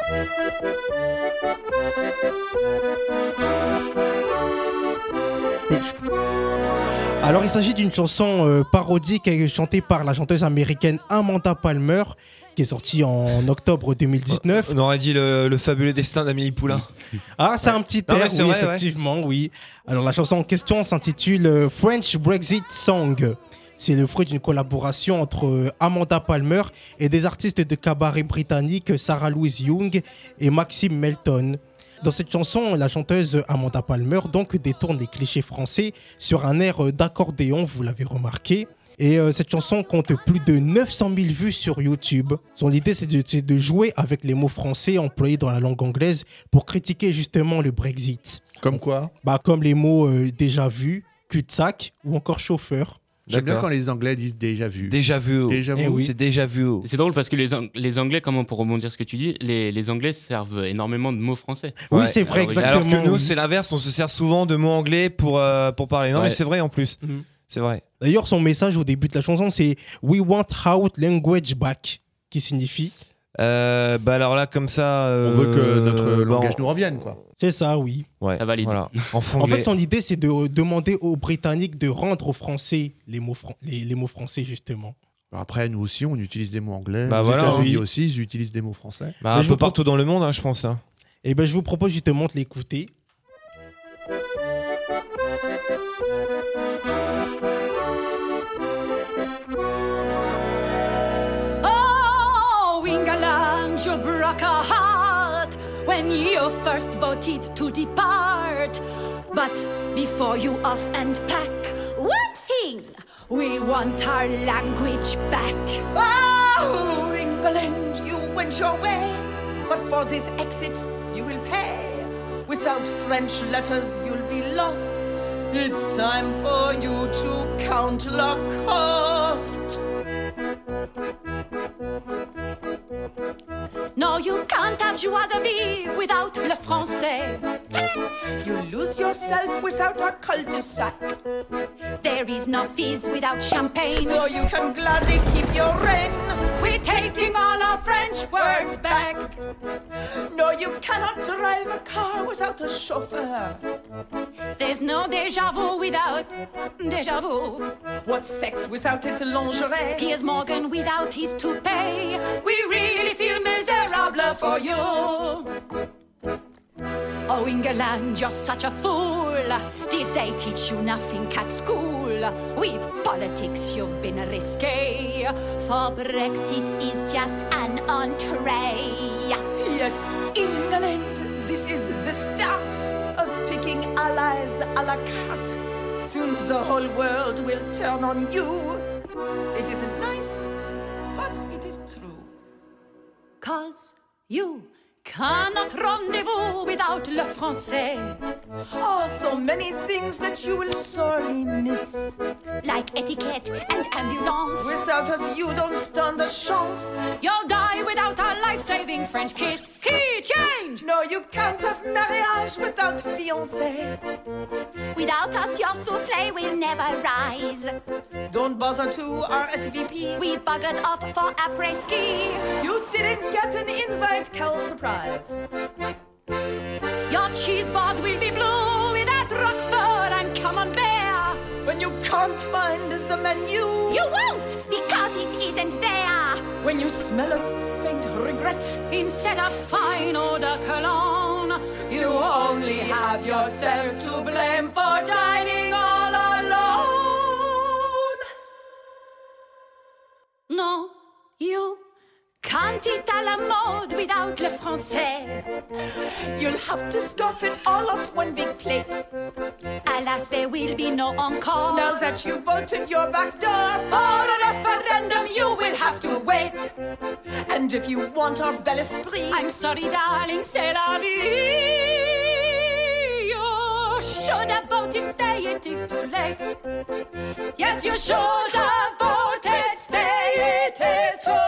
Alors, il s'agit d'une chanson euh, parodique et chantée par la chanteuse américaine Amanda Palmer, qui est sortie en octobre deux mille dix-neuf. On aurait dit le, le fabuleux destin d'Amélie Poulain. Ah, c'est un petit air, oui, vrai, effectivement, ouais. oui. Alors, la chanson en question s'intitule euh, French Brexit Song. C'est le fruit d'une collaboration entre euh, Amanda Palmer et des artistes de cabaret britanniques Sarah Louise Young et Maxime Melton. Dans cette chanson, la chanteuse Amanda Palmer donc détourne les clichés français sur un air d'accordéon, vous l'avez remarqué. Et euh, cette chanson compte plus de neuf cent mille vues sur YouTube. Son idée, c'est de, c'est de jouer avec les mots français employés dans la langue anglaise pour critiquer justement le Brexit. Comme quoi ? Bah, comme les mots euh, déjà vu, cul-de-sac ou encore chauffeur. J'aime bien quand les Anglais disent déjà vu. Déjà vu. Déjà vu. Eh oui. C'est déjà vu. C'est drôle parce que les, Ang- les Anglais, comment pour rebondir ce que tu dis, les, les Anglais servent énormément de mots français. Oui, c'est vrai, Alors, exactement. Alors que nous, oui. c'est l'inverse, on se sert souvent de mots anglais pour, euh, pour parler. Non, Ouais. mais c'est vrai en plus. Mhm. C'est vrai. D'ailleurs, son message au début de la chanson, c'est « We want our language back », qui signifie... Euh, bah alors là, comme ça. On veut que euh, notre bah, langage on- nous revienne, quoi. C'est ça, oui. Ouais, Ça valide. Voilà. En En franglais. fait, son idée, c'est de demander aux Britanniques de rendre aux Français les mots, fran- les, les mots français, justement. Après, nous aussi, on utilise des mots anglais. Bah Aux voilà, États-Unis oui. aussi, ils utilisent des mots français. Bah, Mais un je peu vous pro- partout dans le monde, hein, je pense. hein. Et ben, je vous propose justement de l'écouter. Oh, England, you broke our heart when you first voted to depart. But before you off and pack, one thing, we want our language back. Oh, England, you went your way, but for this exit you will pay. Without French letters you'll be lost. It's time for you to count the cost. No, you can't have joie de vivre without le français. You lose yourself without a cul-de-sac. There is no fizz without champagne. So you can gladly keep your reign. We're taking all our French words back. No, you cannot drive a car without a chauffeur. There's no déjà vu without déjà vu. What's sex without its lingerie? Piers Morgan without his toupee. We really feel miserable for you. Oh, England, you're such a fool. Did they teach you nothing at school? With politics, you've been risque. For Brexit is just an entree. Yes, England, this is the start of picking allies à la carte. Soon the whole world will turn on you. It isn't nice, but it is true. Cause you cannot rendezvous without le français. Oh, so many things that you will sorely miss. Like etiquette and ambulance. Without us, you don't stand a chance. You'll die without a life-saving French kiss. Key change! No, you can't have mariage without fiancé. Without us, your souffle will never rise. Don't bother to R S V P. We buggered off for après-ski. You didn't get an invite, Cal surprise. Your cheese board will be blue without Roquefort and Camembert. When you can't find the menu, you won't because it isn't there. When you smell of faint regret instead of fine eau de cologne, you only have yourselves to blame for dining all alone. No, you can't eat à la mode without le français. You'll have to scoff it all off one big plate. Alas, there will be no encore. Now that you've bolted your back door for a referendum, you will have to wait. And if you want our bel esprit, I'm sorry, darling, c'est la vie. Your should have voted stay, it is too late. Yes, you should have voted stay, it is too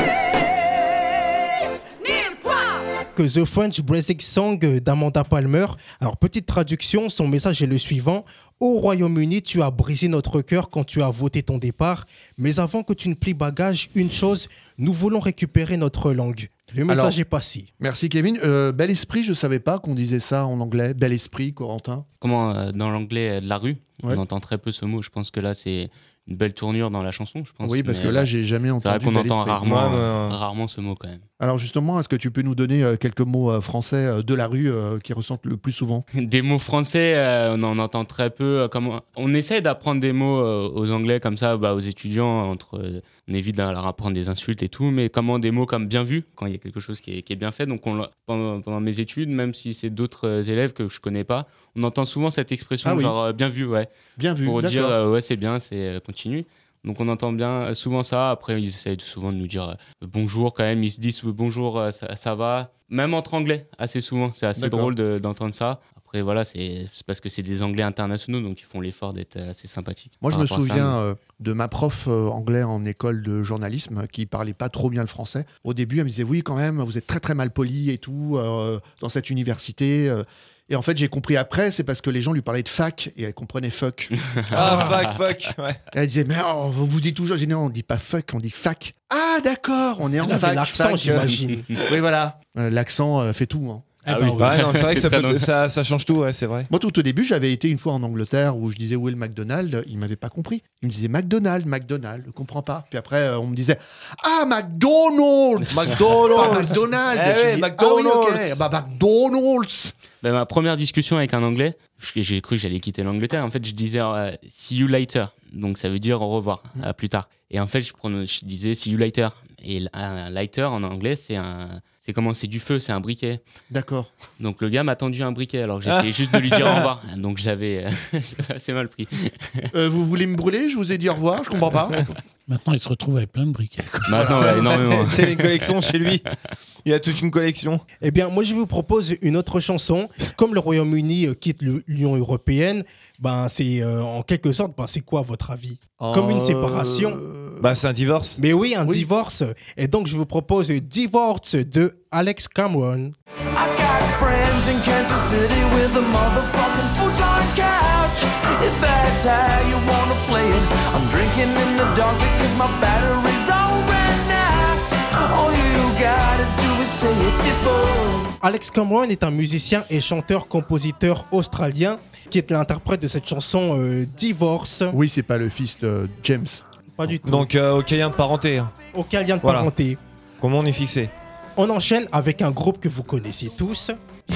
late. Nil point. Que The French Brexit Song d'Amanda Palmer. Alors, petite traduction, son message est le suivant. Au Royaume-Uni, tu as brisé notre cœur quand tu as voté ton départ. Mais avant que tu ne plies bagage, une chose, nous voulons récupérer notre langue. Le message Alors, est passé. Merci Kevin. Euh, bel esprit, je ne savais pas qu'on disait ça en anglais. Bel esprit, Corentin. Comment, euh, dans l'anglais euh, de la rue, Ouais. on entend très peu ce mot. Je pense que là, c'est une belle tournure dans la chanson, je pense. Oui, parce Mais, que là, ouais. j'ai jamais C'est vrai entendu qu'on bel entend esprit. rarement, Ouais, euh, mais, euh, rarement ce mot quand même. Alors justement, est-ce que tu peux nous donner euh, quelques mots euh, français euh, de la rue euh, qui ressortent le plus souvent? Des mots français, euh, on en entend très peu. euh, Comme, on essaie d'apprendre des mots euh, aux Anglais comme ça, bah, aux étudiants. Entre, euh, on évite de leur apprendre des insultes et tout, mais comment des mots comme bien vu, quand il y a quelque chose qui est, qui est bien fait. Donc on, l'a- pendant, pendant mes études, même si c'est d'autres euh, élèves que je connais pas, on entend souvent cette expression Ah oui. genre euh, bien vu, ouais. Bien vu, Pour dire d'accord. euh, ouais c'est bien, c'est euh, continue. Donc on entend bien euh, souvent ça. Après ils essayent souvent de nous dire euh, bonjour quand même. Ils se disent euh, bonjour, euh, ça, ça va. Même entre anglais, assez souvent. C'est assez D'accord. drôle de- d'entendre ça. Après voilà, c'est c'est parce que c'est des Anglais internationaux, donc ils font l'effort d'être euh, assez sympathiques. Moi, je par me rapport à ça, souviens mais- euh, de ma prof euh, anglais en école de journalisme qui parlait pas trop bien le français. Au début, elle me disait oui, quand même, vous êtes très très mal poli et tout euh, dans cette université. euh. Et en fait, j'ai compris après, c'est parce que les gens lui parlaient de fac et elle comprenait fuck. Ah, fuck, fuck. Ouais. Et elle disait mais oh, vous vous dites toujours, j'ai dit non, on dit pas fuck, on dit fac. Ah d'accord, on est en Elle avait fac. l'accent, fac, euh. j'imagine. Oui voilà, Euh, l'accent euh, fait tout. Hein. Eh Ah ben oui. oui. Ouais, non, c'est vrai que C'est ça, très peut- drôle. ça, ça change tout, ouais, c'est vrai. Moi, tout au début, j'avais été une fois en Angleterre où je disais où est le McDonald's. Il m'avait pas compris. Il me disait McDonald's, McDonald's. Je comprends pas. Puis après, euh, on me disait ah McDonald's, McDonald's. Pas McDonald's. Eh J'ai ouais, dit, McDonald's. Ah oui, ok. Bah McDonald's. Ben, ma première discussion avec un Anglais, j'ai j'ai cru que j'allais quitter l'Angleterre. En fait, je disais euh, see you later. Donc ça veut dire au revoir, à plus tard. Et en fait, je, prononce- je disais see you later. Et l- un lighter en anglais, c'est un. C'est comment c'est du feu, c'est un briquet. D'accord. Donc le gars m'a tendu un briquet alors que j'essayais juste de lui dire au revoir. Donc j'avais euh, j'avais assez mal pris. Euh, vous voulez me brûler? Je vous ai dit au revoir. Je comprends pas. Maintenant, il se retrouve avec plein de briquets. Maintenant, ouais, énormément. C'est une collection chez lui. Il a toute une collection. Eh bien, moi, je vous propose une autre chanson. Comme le Royaume-Uni euh, quitte le- l'Union européenne, ben, c'est euh, en quelque sorte, ben, c'est quoi votre avis? Comme une séparation. Euh, Bah, c'est un divorce. Mais oui, un Oui. divorce. Et donc, je vous propose Divorce de Alex Cameron. I got friends in Kansas City with a motherfucking futon couch. If that's how you wanna play it, I'm drinking in the dark because my battery's all ran out. All you gotta do is say it before. Alex Cameron est un musicien et chanteur-compositeur australien qui est l'interprète de cette chanson euh, Divorce. Oui, c'est pas le fils de James. Pas du tout. Donc, euh, aucun lien de parenté. hein. Aucun lien de Voilà. parenté. Comment on est fixé? On enchaîne avec un groupe que vous connaissez tous.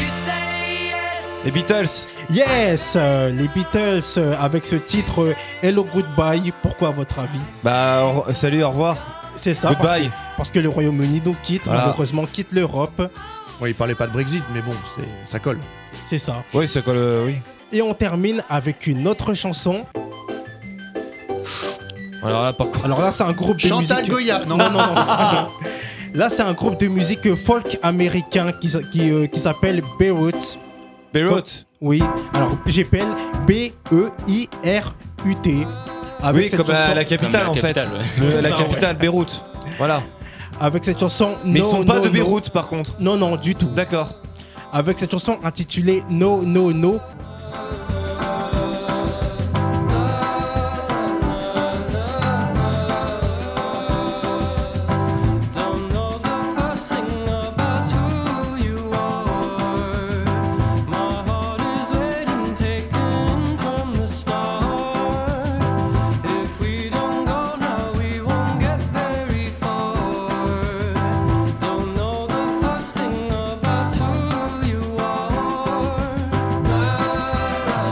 Les Beatles. Yes, euh, les Beatles euh, avec ce titre euh, Hello Goodbye. Pourquoi à votre avis? Bah, au- salut, au revoir. C'est ça, parce que, Goodbye. parce que le Royaume-Uni nous quitte, Voilà. malheureusement quitte l'Europe. Ouais, il parlait pas de Brexit, mais bon, c'est- ça colle. C'est ça. Oui, c'est quoi le. Oui. Et on termine avec une autre chanson. Alors là, par contre. Alors là, c'est un groupe de Chantal musique... Goya. Non, Non, non, non. Là, c'est un groupe de musique folk américain qui, s- qui, euh, qui s'appelle Beirut. Beyrouth. Oui, alors j'appelle B E I R U T. Avec Oui, cette comme la, chanson- la capitale la en fait. capitale, ouais. Le- C'est la ça, capitale, Beyrouth. Voilà. Avec cette chanson. Mais ils No, sont pas No, de No. Beyrouth par contre. Non, non, du tout. D'accord. Avec cette chanson intitulée No, No, No. Don't know the first thing about who you are. My heart is waiting, taken from the start. If we don't go now, we won't get very far. Don't know the first thing about who you are.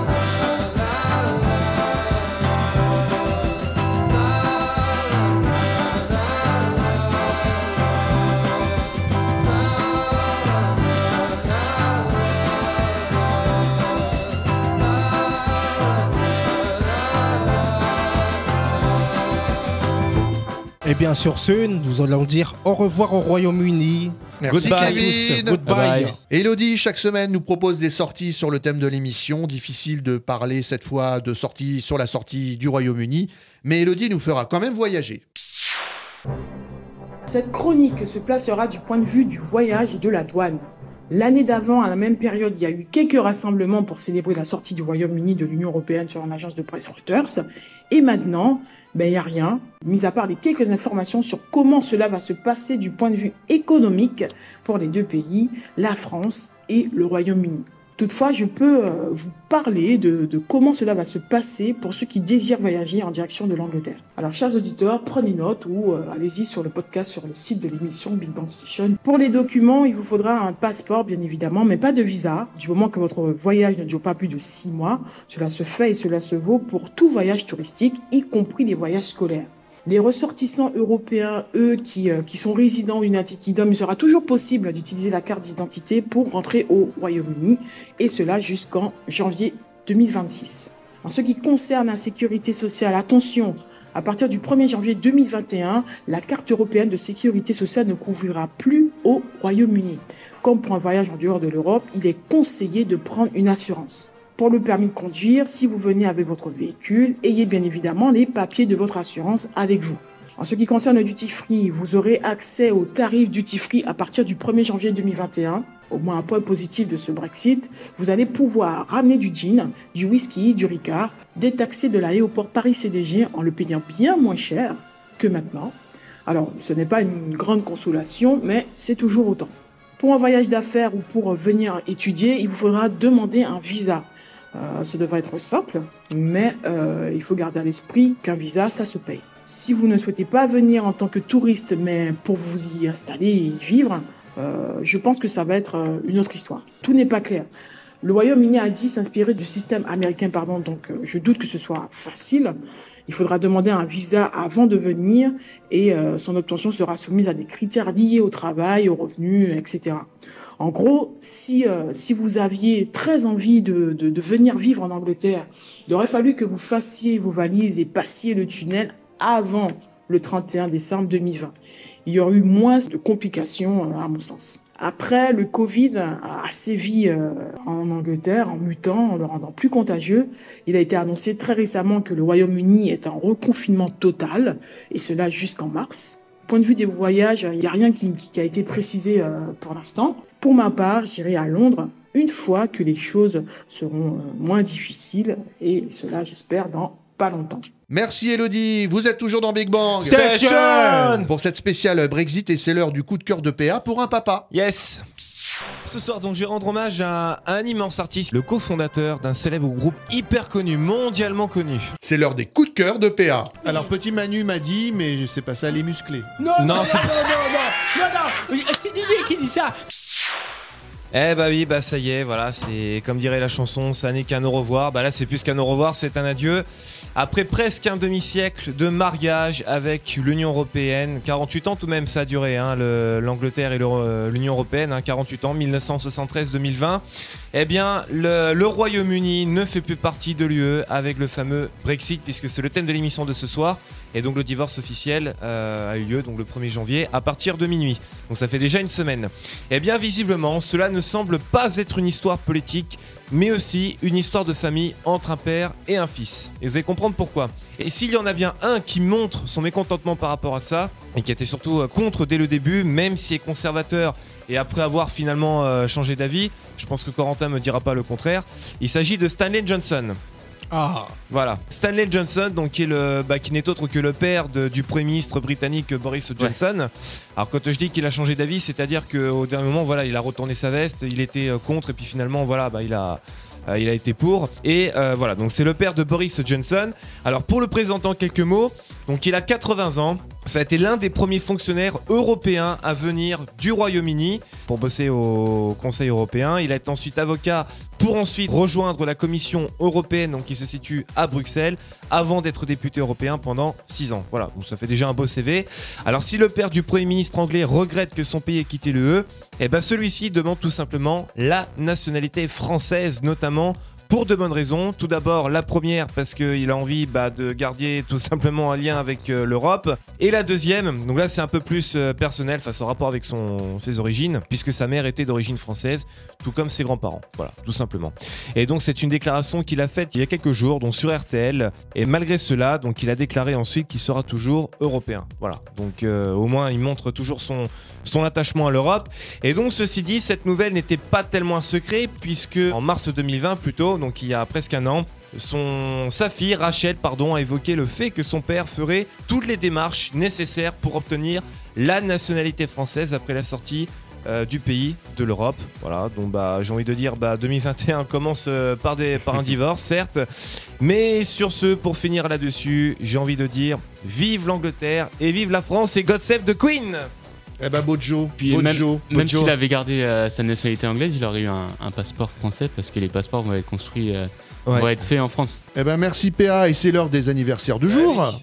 Et bien sur ce, nous allons dire au revoir au Royaume-Uni. Merci Goodbye Kevin. à tous. Goodbye. Bye bye. Elodie, chaque semaine, nous propose des sorties sur le thème de l'émission. Difficile de parler cette fois de sortie sur la sortie du Royaume-Uni, mais Elodie nous fera quand même voyager. Cette chronique se placera du point de vue du voyage et de la douane. L'année d'avant, à la même période, il y a eu quelques rassemblements pour célébrer la sortie du Royaume-Uni de l'Union européenne sur une agence de presse Reuters. Et maintenant, ben, il n'y a rien, mis à part les quelques informations sur comment cela va se passer du point de vue économique pour les deux pays, la France et le Royaume-Uni. Toutefois, je peux euh, vous parler de, de comment cela va se passer pour ceux qui désirent voyager en direction de l'Angleterre. Alors, chers auditeurs, prenez note ou euh, allez-y sur le podcast, sur le site de l'émission Big Bang Station. Pour les documents, il vous faudra un passeport, bien évidemment, mais pas de visa, du moment que votre voyage ne dure pas plus de six mois. Cela se fait et cela se vaut pour tout voyage touristique, y compris les voyages scolaires. Les ressortissants européens, eux, qui, euh, qui sont résidents au United Kingdom, il sera toujours possible d'utiliser la carte d'identité pour rentrer au Royaume-Uni, et cela jusqu'en janvier deux mille vingt-six. En ce qui concerne la sécurité sociale, attention, à partir du premier janvier deux mille vingt et un, la carte européenne de sécurité sociale ne couvrira plus au Royaume-Uni. Comme pour un voyage en dehors de l'Europe, il est conseillé de prendre une assurance. Pour le permis de conduire, si vous venez avec votre véhicule, ayez bien évidemment les papiers de votre assurance avec vous. En ce qui concerne le duty free, vous aurez accès aux tarifs duty free à partir du premier janvier deux mille vingt et un. Au moins un point positif de ce Brexit, vous allez pouvoir ramener du gin, du whisky, du Ricard, détaxé de l'aéroport Paris-C D G en le payant bien moins cher que maintenant. Alors, ce n'est pas une grande consolation, mais c'est toujours autant. Pour un voyage d'affaires ou pour venir étudier, il vous faudra demander un visa. Euh, ça devrait être simple, mais euh, il faut garder à l'esprit qu'un visa, ça se paye. Si vous ne souhaitez pas venir en tant que touriste, mais pour vous y installer et y vivre, euh, je pense que ça va être euh, une autre histoire. Tout n'est pas clair. Le Royaume-Uni a dit s'inspirer du système américain, pardon, donc euh, je doute que ce soit facile. Il faudra demander un visa avant de venir et euh, son obtention sera soumise à des critères liés au travail, aux revenus, et cetera. En gros, si, euh, si vous aviez très envie de, de, de venir vivre en Angleterre, il aurait fallu que vous fassiez vos valises et passiez le tunnel avant le trente et un décembre deux mille vingt. Il y aurait eu moins de complications, à mon sens. Après, le Covid a sévi euh, en Angleterre en mutant, en le rendant plus contagieux. Il a été annoncé très récemment que le Royaume-Uni est en reconfinement total, et cela jusqu'en mars. Du point de vue des voyages, il n'y a rien qui, qui a été précisé euh, pour l'instant. Pour ma part, j'irai à Londres une fois que les choses seront euh, moins difficiles, et cela, j'espère, dans pas longtemps. Merci Elodie, vous êtes toujours dans Big Bang Station pour cette spéciale Brexit, et c'est l'heure du coup de cœur de P A pour un papa. Yes. Ce soir, donc, je vais rendre hommage à un immense artiste, le cofondateur d'un célèbre groupe hyper connu, mondialement connu. C'est l'heure des coups de cœur de P A. Alors, petit Manu m'a dit, mais c'est pas ça les musclés. Non, Non, non, c'est non, non, non, non, non, c'est Didier qui dit ça. Eh bah oui, bah ça y est, voilà, c'est comme dirait la chanson, ça n'est qu'un au revoir. Bah là, c'est plus qu'un au revoir, c'est un adieu. Après presque un demi-siècle de mariage avec l'Union Européenne, quarante-huit ans tout de même ça a duré, hein, le, l'Angleterre et le, l'Union Européenne, hein, quarante-huit ans, dix-neuf cent soixante-treize à deux mille vingt. Eh bien, le, le Royaume-Uni ne fait plus partie de l'U E avec le fameux Brexit, puisque c'est le thème de l'émission de ce soir. Et donc le divorce officiel euh, a eu lieu donc le premier janvier à partir de minuit. Donc ça fait déjà une semaine. Eh bien, visiblement, cela ne semble pas être une histoire politique, mais aussi une histoire de famille entre un père et un fils. Et vous allez comprendre pourquoi. Et s'il y en a bien un qui montre son mécontentement par rapport à ça, et qui était surtout contre dès le début, même s'il est conservateur, et après avoir finalement euh, changé d'avis, je pense que Corentin me dira pas le contraire, il s'agit de Stanley Johnson. Ah. Voilà, Stanley Johnson, donc qui est le, bah, qui n'est autre que le père de, du premier ministre britannique Boris Johnson. Ouais. Alors quand je dis qu'il a changé d'avis, c'est-à-dire qu'au dernier moment, voilà, il a retourné sa veste, il était euh, contre, et puis finalement, voilà, bah, il a, euh, il a été pour. Et euh, voilà, donc c'est le père de Boris Johnson. Alors pour le présenter en quelques mots, donc il a quatre-vingts ans. Ça a été l'un des premiers fonctionnaires européens à venir du Royaume-Uni pour bosser au Conseil européen. Il a été ensuite avocat pour ensuite rejoindre la Commission européenne, donc qui se situe à Bruxelles, avant d'être député européen pendant six ans. Voilà, donc ça fait déjà un beau C V. Alors si le père du Premier ministre anglais regrette que son pays ait quitté l'U E, eh ben celui-ci demande tout simplement la nationalité française, notamment pour de bonnes raisons. Tout d'abord, la première, parce qu'il a envie bah, de garder tout simplement un lien avec euh, l'Europe. Et la deuxième, donc là c'est un peu plus euh, personnel, face au rapport avec son, ses origines, puisque sa mère était d'origine française, tout comme ses grands-parents. Voilà, tout simplement. Et donc c'est une déclaration qu'il a faite il y a quelques jours, donc sur R T L. Et malgré cela, donc il a déclaré ensuite qu'il sera toujours européen. Voilà, donc euh, au moins il montre toujours son, son attachement à l'Europe. Et donc ceci dit, cette nouvelle n'était pas tellement un secret, puisque en mars deux mille vingt plutôt, donc il y a presque un an, son, sa fille Rachel pardon, a évoqué le fait que son père ferait toutes les démarches nécessaires pour obtenir la nationalité française après la sortie euh, du pays de l'Europe. Voilà, donc bah, j'ai envie de dire bah, deux mille vingt et un commence euh, par, des, par un divorce, certes, mais sur ce, pour finir là-dessus, j'ai envie de dire vive l'Angleterre et vive la France et God Save the Queen. Eh ben Bojo, Puis Bojo, même, Bojo. même s'il avait gardé euh, sa nationalité anglaise, il aurait eu un, un passeport français parce que les passeports vont être construits, euh, Ouais. vont être faits en France. Eh ben merci P A et c'est l'heure des anniversaires du jour.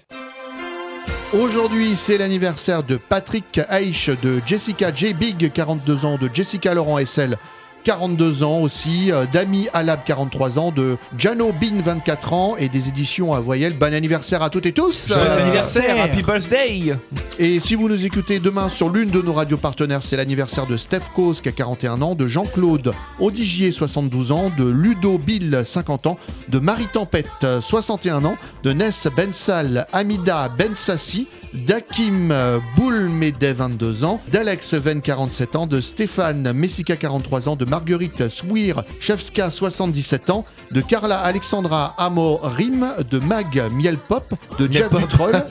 Aujourd'hui, c'est l'anniversaire de Patrick Aich, de Jessica J. Big, quarante-deux ans, de Jessica Laurent S L, quarante-deux ans aussi, euh, d'Ami Alab, quarante-trois ans, de Jano Bin, vingt-quatre ans, et des éditions à voyelles. Bon anniversaire à toutes et tous. Joyeux euh, anniversaire, Happy Birthday. Et si vous nous écoutez demain sur l'une de nos radios partenaires, c'est l'anniversaire de Steph Cause, qui a quarante et un ans, de Jean-Claude Audigier, soixante-douze ans, de Ludo Bill, cinquante ans, de Marie Tempête, soixante et un ans, de Ness Bensal, Amida Bensassi, d'Hakim Boulmedeh, vingt-deux ans, d'Alex Ven, quarante-sept ans, de Stéphane Messica, quarante-trois ans, de Marguerite Swir Chevska, soixante-dix-sept ans, de Carla Alexandra Amorim, de Mag Mielpop, de Jeff Vitrol,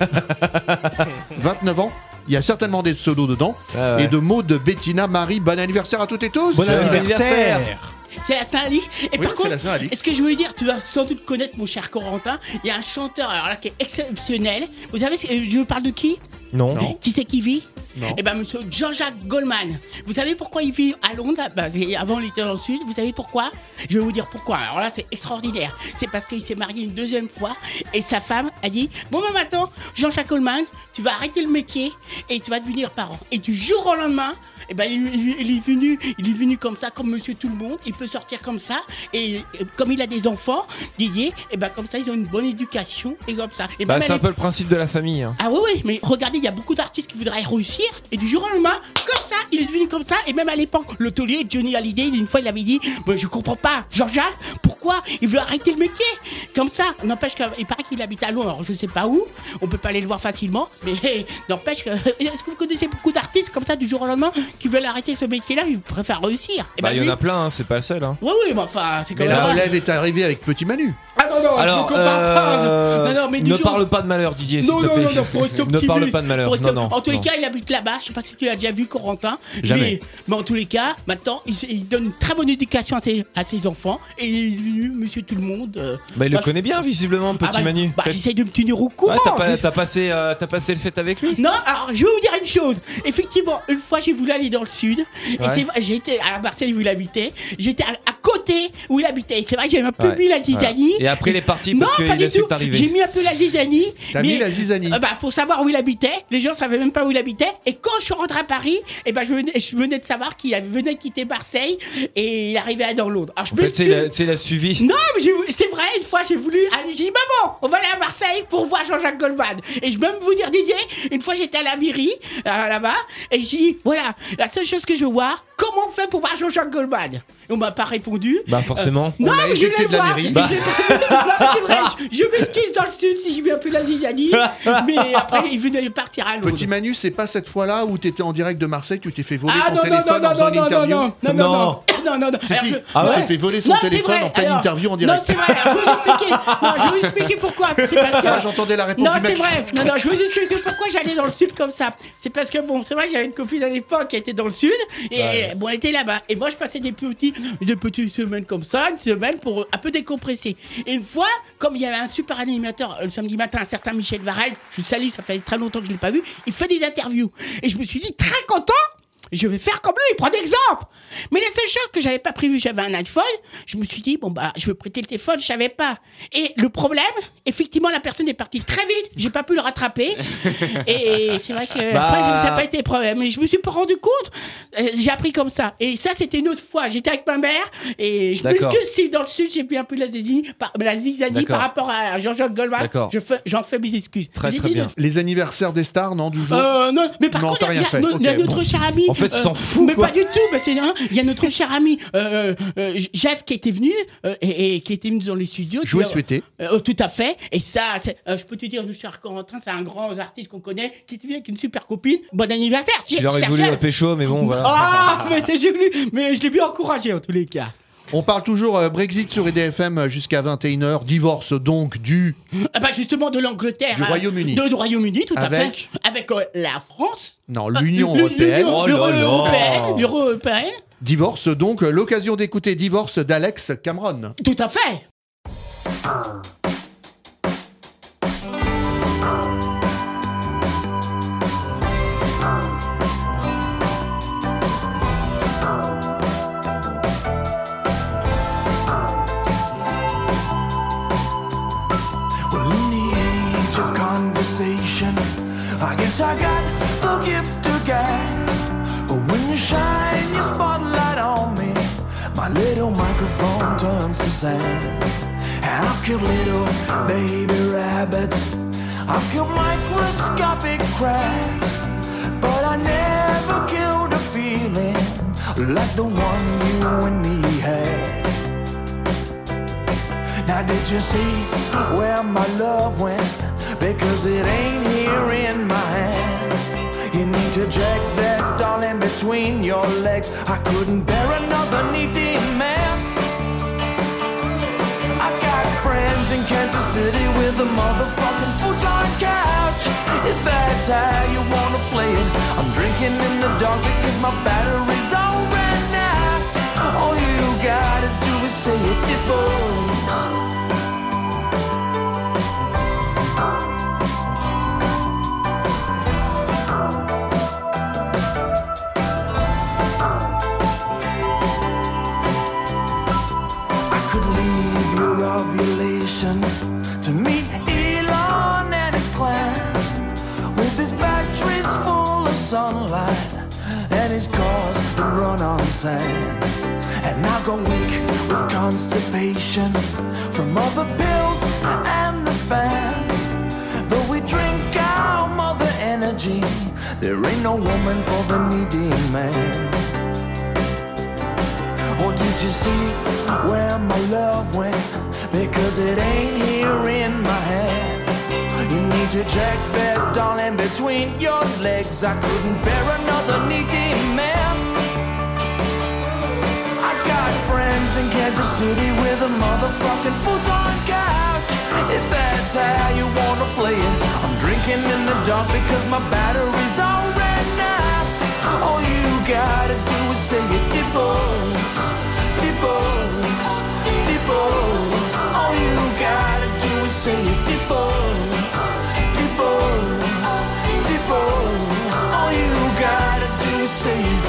vingt-neuf ans. Il y a certainement des solos dedans. Ah ouais. Et de Maud Bettina Marie. Bon anniversaire à toutes et tous. Bon anniversaire. C'est la Saint-Alix. Et oui, par contre, la est-ce que je veux dire, tu vas sans doute connaître mon cher Corentin. Il y a un chanteur alors là qui est exceptionnel. Vous savez, je parle de qui? Non. non. Qui c'est qui vit? Non. Eh ben monsieur Jean-Jacques Goldman. Vous savez pourquoi il vit à Londres? Bah, avant il était dans le sud. Vous savez pourquoi? Je vais vous dire pourquoi. Alors là c'est extraordinaire. C'est parce qu'il s'est marié une deuxième fois et sa femme a dit bon ben maintenant Jean-Jacques Goldman, tu vas arrêter le métier et tu vas devenir parent. Et du jour au lendemain, eh ben il, il, il est venu, il est venu comme ça, comme Monsieur Tout le Monde. Il peut sortir comme ça et, et comme il a des enfants, Didier, et ben comme ça ils ont une bonne éducation et comme ça. Et bah, ben, c'est un est... peu le principe de la famille. Hein. Ah oui oui, mais regardez, il y a beaucoup d'artistes qui voudraient réussir. Et du jour au lendemain, comme ça, il est devenu comme ça. Et même à l'époque, le taulier Johnny Hallyday, une fois, il avait dit bah, je comprends pas, Jean-Jacques, pourquoi il veut arrêter le métier comme ça? N'empêche qu'il paraît qu'il habite à Londres, alors je sais pas où, on peut pas aller le voir facilement, mais hey, n'empêche que. Est-ce que vous connaissez beaucoup d'artistes comme ça, du jour au lendemain, qui veulent arrêter ce métier-là, ils préfèrent réussir? Et bah, il ben, y lui... en a plein, hein, c'est pas le seul. Hein. Oui, oui, mais enfin, c'est quand mais même. la relève est arrivée avec Petit Manu. Ah non, non, alors, je ne comprends euh... pas. Non, non, mais du ne jour... parle pas de malheur, Didier, s'il non, te non, plaît. Non, non, faut rester ne parle pas de malheur. Rester... Non, non, en tous non. les cas, il habite là-bas. Je sais pas si tu l'as déjà vu, Corentin. Jamais. Mais, mais en tous les cas, maintenant, il, il donne une très bonne éducation à ses, à ses enfants. Et il est devenu Monsieur Tout le Monde. Euh... Bah, il bah, le connaît bien, visiblement, Petit ah bah, Manu. Bah, j'essaye de me tenir au courant. Ouais, t'as, pas, je... t'as, passé, euh, t'as passé le fait avec lui? Non, alors je vais vous dire une chose. Effectivement, une fois j'ai voulu aller dans le sud. Ouais. Et c'est vrai, j'étais à Marseille où il habitait. J'étais à, à côté où il habitait. Et c'est vrai que j'ai un peu ouais. mis la zizanie. Ouais. Et après il est parti parce qu'il a su t'arriver. J'ai mis un peu la zizanie. T'as mais, mis la zizanie euh, bah, pour savoir où il habitait. Les gens savaient même pas où il habitait. Et quand je suis rentré à Paris, et ben, je, venais, je venais de savoir qu'il venait de quitter Marseille et il arrivait dans Londres. Alors, je en fait, c'est la, c'est la suivi. Non, mais c'est vrai, une fois j'ai voulu aller. J'ai dit, maman, on va aller à Marseille pour voir Jean-Jacques Goldman. Et je vais même vous dire, Didier, une fois j'étais à la mairie, euh, là-bas, et j'ai dit, voilà, la seule chose que je veux voir, comment on fait pour voir Jean-Jacques Goldman? Et on m'a pas répondu. Bah, forcément. Euh, non, mais je voulais voir. Mairie. Bah. Non, c'est vrai, je, je m'excuse dans le sud si je mets un peu la zizanie. Mais après, il venait partir à Londres. Petit Manu, c'est pas cette fois-là où t'étais en direct de Marseille, tu t'es fait voler ah, ton non, téléphone non, en faisant non, une non, interview? Non, non, non, non, non. Non, non, non. Si, si. Je... Ah ouais. il s'est fait voler son non, téléphone en pleine alors, interview en direct. Non, c'est vrai. Alors, je vais vous expliquer. Non, je vais vous expliquer pourquoi. C'est parce que. Ah, j'entendais la réponse non, du mec. Non, c'est vrai. Non, non, je vais vous expliquer pourquoi j'allais dans le sud comme ça. C'est parce que, bon, c'est vrai, j'avais une copine à l'époque qui était dans le sud. Et ouais. bon, elle était là-bas. Et moi, je passais des, petits, des petites semaines comme ça, une semaine pour un peu décompresser. Et une fois, comme il y avait un super animateur le samedi matin, un certain Michel Varel, je le salue, ça fait très longtemps que je ne l'ai pas vu, il fait des interviews. Et je me suis dit, très content. je vais faire comme lui, prendre exemple. Mais la seule chose que j'avais pas prévu, j'avais un iPhone, je me suis dit, bon, bah, je veux prêter le téléphone, je savais pas. Et le problème, effectivement, la personne est partie très vite, j'ai pas pu le rattraper. Et c'est vrai que Bah. après, ça n'a pas été problème. Mais je me suis pas rendu compte, euh, j'ai appris comme ça. Et ça, c'était une autre fois. J'étais avec ma mère et je D'accord. m'excuse si dans le sud, j'ai pris un peu de la zizanie par, la zizanie D'accord. par rapport à Jean-Jacques Goldman. D'accord. Je fais- J'en fais mes excuses. Très, J'ai très dit bien. non. Les anniversaires des stars, non, du jour Euh, non, mais par Non, contre, t'as il y a, rien fait. no- il y a Ok, notre bon. cher ami. En fait, il s'en fout, Mais quoi. pas du tout. Bah, c'est, hein, il y a notre cher ami euh, euh, Jeff qui était venu euh, et, et qui était venu dans les studios. Jouer Puis, euh, souhaité. euh, tout à fait. Et ça, c'est- euh, je peux te dire, notre cher Corentin, c'est un grand artiste qu'on connaît qui était venu avec une super copine. Bon anniversaire. Tu l'aurais cher voulu Jeff. à pécho, mais bon, voilà. Ah, mais t'es joli. Mais je l'ai bien encouragé en tous les cas. On parle toujours euh, Brexit sur E D F M jusqu'à vingt et une heures. Divorce donc du... Ah bah justement de l'Angleterre. Du hein. Royaume-Uni. De, du Royaume-Uni, tout Avec à fait. Avec euh, la France. Non, l'Union Euh, Européenne. l'Union- Oh l'Union là là. européenne. L'Union européenne. Divorce donc, euh, l'occasion d'écouter Divorce d'Alex Cameron. Tout à fait. Well, in the age of conversation, I guess I got the gift of gab. But when you shine your spotlight on me, my little microphone turns to sand. I've killed little baby rabbits, I've killed microscopic crabs, but I never killed a feeling like the one you and me had. Now did you see where my love went? Because it ain't here in my hand. You need to drag that doll in between your legs. I couldn't bear another needy man. I got friends in Kansas City with a motherfucking futon couch. If that's how you wanna play it, I'm drinking in the dark because my battery's all ran out. All you gotta do is say it, divorce. I could leave your ovulation to meet Elon and his clan, with his batteries full of sunlight and his cars that run on sand. And I'll go weak with constipation from all the pills and the spam. Though we drink our mother energy, there ain't no woman for the needy man. Or did you see where my love went? Because it ain't here in my hand. You need to jack that doll in between your legs. I couldn't bear another needy man. I got friends in Kansas City with a motherfucking futon couch. If that's how you wanna play it, I'm drinking in the dark because my battery's all ran out. All you gotta do is say it, divorce, divorce, divorce. All you gotta do is say it, divorce, divorce, divorce. All you gotta do is say it.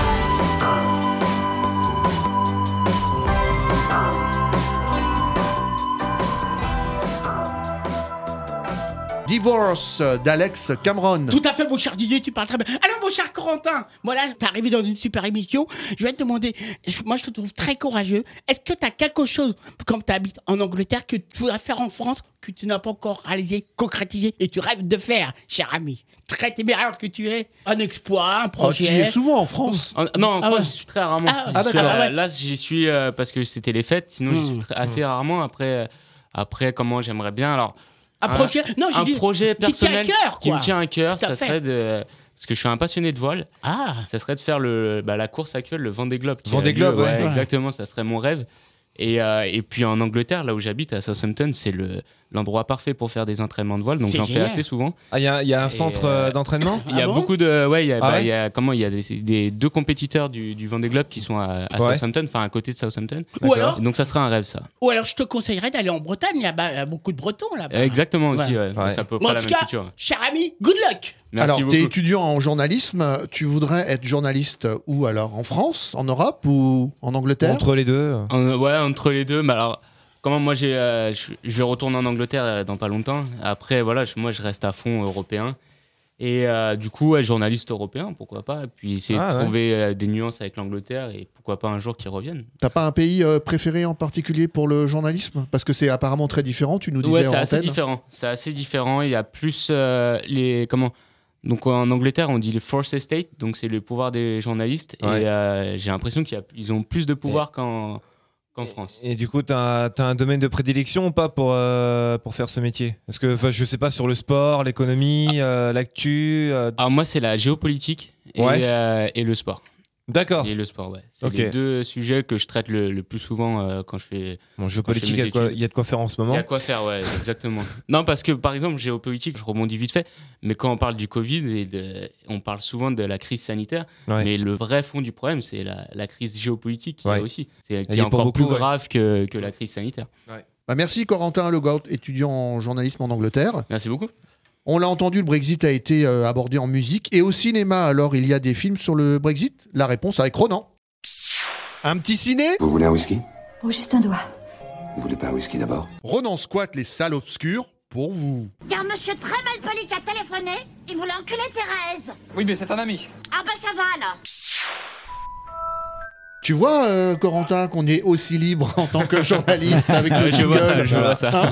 Divorce d'Alex Cameron. Tout à fait, mon cher Didier, tu parles très bien. Alors, mon cher Corentin, voilà, t'es arrivé dans une super émission. Je vais te demander, je- moi je te trouve très courageux. Est-ce que t'as quelque chose, comme tu habites en Angleterre, que tu voudrais faire en France, que tu n'as pas encore réalisé, concrétisé, et tu rêves de faire, cher ami? Très téméraire que tu es. Un exploit, un projet. Oh, tu y es souvent en France. En- non, en Ah France, ouais. j'y suis très rarement. Ah, J'y ah, suis, d'accord. euh, Ah ouais. Là, j'y suis euh, parce que c'était les fêtes. Sinon, j'y suis Mmh. très- assez rarement. Après, euh, après, comment j'aimerais bien. Alors, Un projet- non, j'ai un dit- projet qui te tient à personnel cœur, qui me quoi. tient à cœur, Tout à ça fait. serait de. Parce que je suis un passionné de voile. Ah. Ça serait de faire le, bah, la course actuelle, le Vendée Globe. qui a Vendée lieu, Globe, ouais. ouais, Ouais. exactement. Ça serait mon rêve. Et, euh, et puis en Angleterre, là où j'habite, à Southampton, c'est le, l'endroit parfait pour faire des entraînements de vol, donc C'est j'en génial. fais assez souvent. Ah, il y a, y a un Et, centre euh, euh, d'entraînement Il y a Ah bon beaucoup de, ouais, il y a, Ah bah, ouais il y a comment, il y a des, des deux compétiteurs du, du Vendée Globe qui sont à, à Ouais. Southampton, enfin à côté de Southampton. Ou alors- donc ça serait un rêve ça. Ou alors je te conseillerais d'aller en Bretagne, là-bas, il y a beaucoup de Bretons là-bas. Exactement aussi, ouais. Ouais. C'est à peu Bon, près en la tout même cas, culture. cher ami, good luck. Merci alors, beaucoup. t'es étudiant en journalisme, tu voudrais être journaliste où alors? En France, en Europe ou en Angleterre? Entre les deux. En- ouais, entre les deux. Mais alors, comment moi j'ai, euh, je, je vais retourner en Angleterre euh, dans pas longtemps. Après, voilà, je- moi je reste à fond européen. Et euh, du coup, ouais, journaliste européen, pourquoi pas. Et puis essayer Ah, de ouais. trouver euh, des nuances avec l'Angleterre et pourquoi pas un jour qu'ils reviennent. T'as pas un pays euh, préféré en particulier pour le journalisme? Parce que c'est apparemment très différent, tu nous disais Ouais, en c'est assez antenne. différent. C'est assez différent. Il y a plus euh, les comment. Donc en Angleterre, on dit le force estate, donc c'est le pouvoir des journalistes. Ouais. Et euh, j'ai l'impression qu'ils ont plus de pouvoir qu'en qu'en France. Et du coup, t'as as un domaine de prédilection ou pas pour, euh, pour faire ce métier? Est-ce que, enfin, je sais pas, sur le sport, l'économie, euh, l'actu euh, Alors moi, c'est la géopolitique et, Ouais. euh, et le sport. D'accord. Et le sport, ouais. C'est Ok. les deux sujets que je traite le, le plus souvent euh, quand je fais. Bon, quand je fais géopolitique, mes il y a de quoi- études. il y a de quoi faire en ce moment. Il y a de quoi faire, ouais, exactement. Non, parce que par exemple, géopolitique, je rebondis vite fait, mais quand on parle du Covid, et de, on parle souvent de la crise sanitaire, Ouais. mais le vrai fond du problème, c'est la, la crise géopolitique qu'il y Ouais. a aussi. C'est, Elle qui y est est pour encore plus beaucoup, ouais. grave que, que la crise sanitaire. Bah, merci Corentin Legault, étudiant en journalisme en Angleterre. Merci beaucoup. On l'a entendu, le Brexit a été euh, abordé en musique et au cinéma. Alors, il y a des films sur le Brexit? La réponse avec Ronan. Un petit ciné? Vous voulez un whisky? Oh, juste un doigt. Vous voulez pas un whisky d'abord? Ronan squatte les salles obscures pour vous. Il y a un monsieur très mal poli qui a téléphoné. Il voulait enculer Thérèse. Oui, mais c'est un ami. Ah bah ça va là. Tu vois, euh, Corentin, qu'on est aussi libre en tant que journaliste avec le Je vois ça, jingle. je vois ça. Hein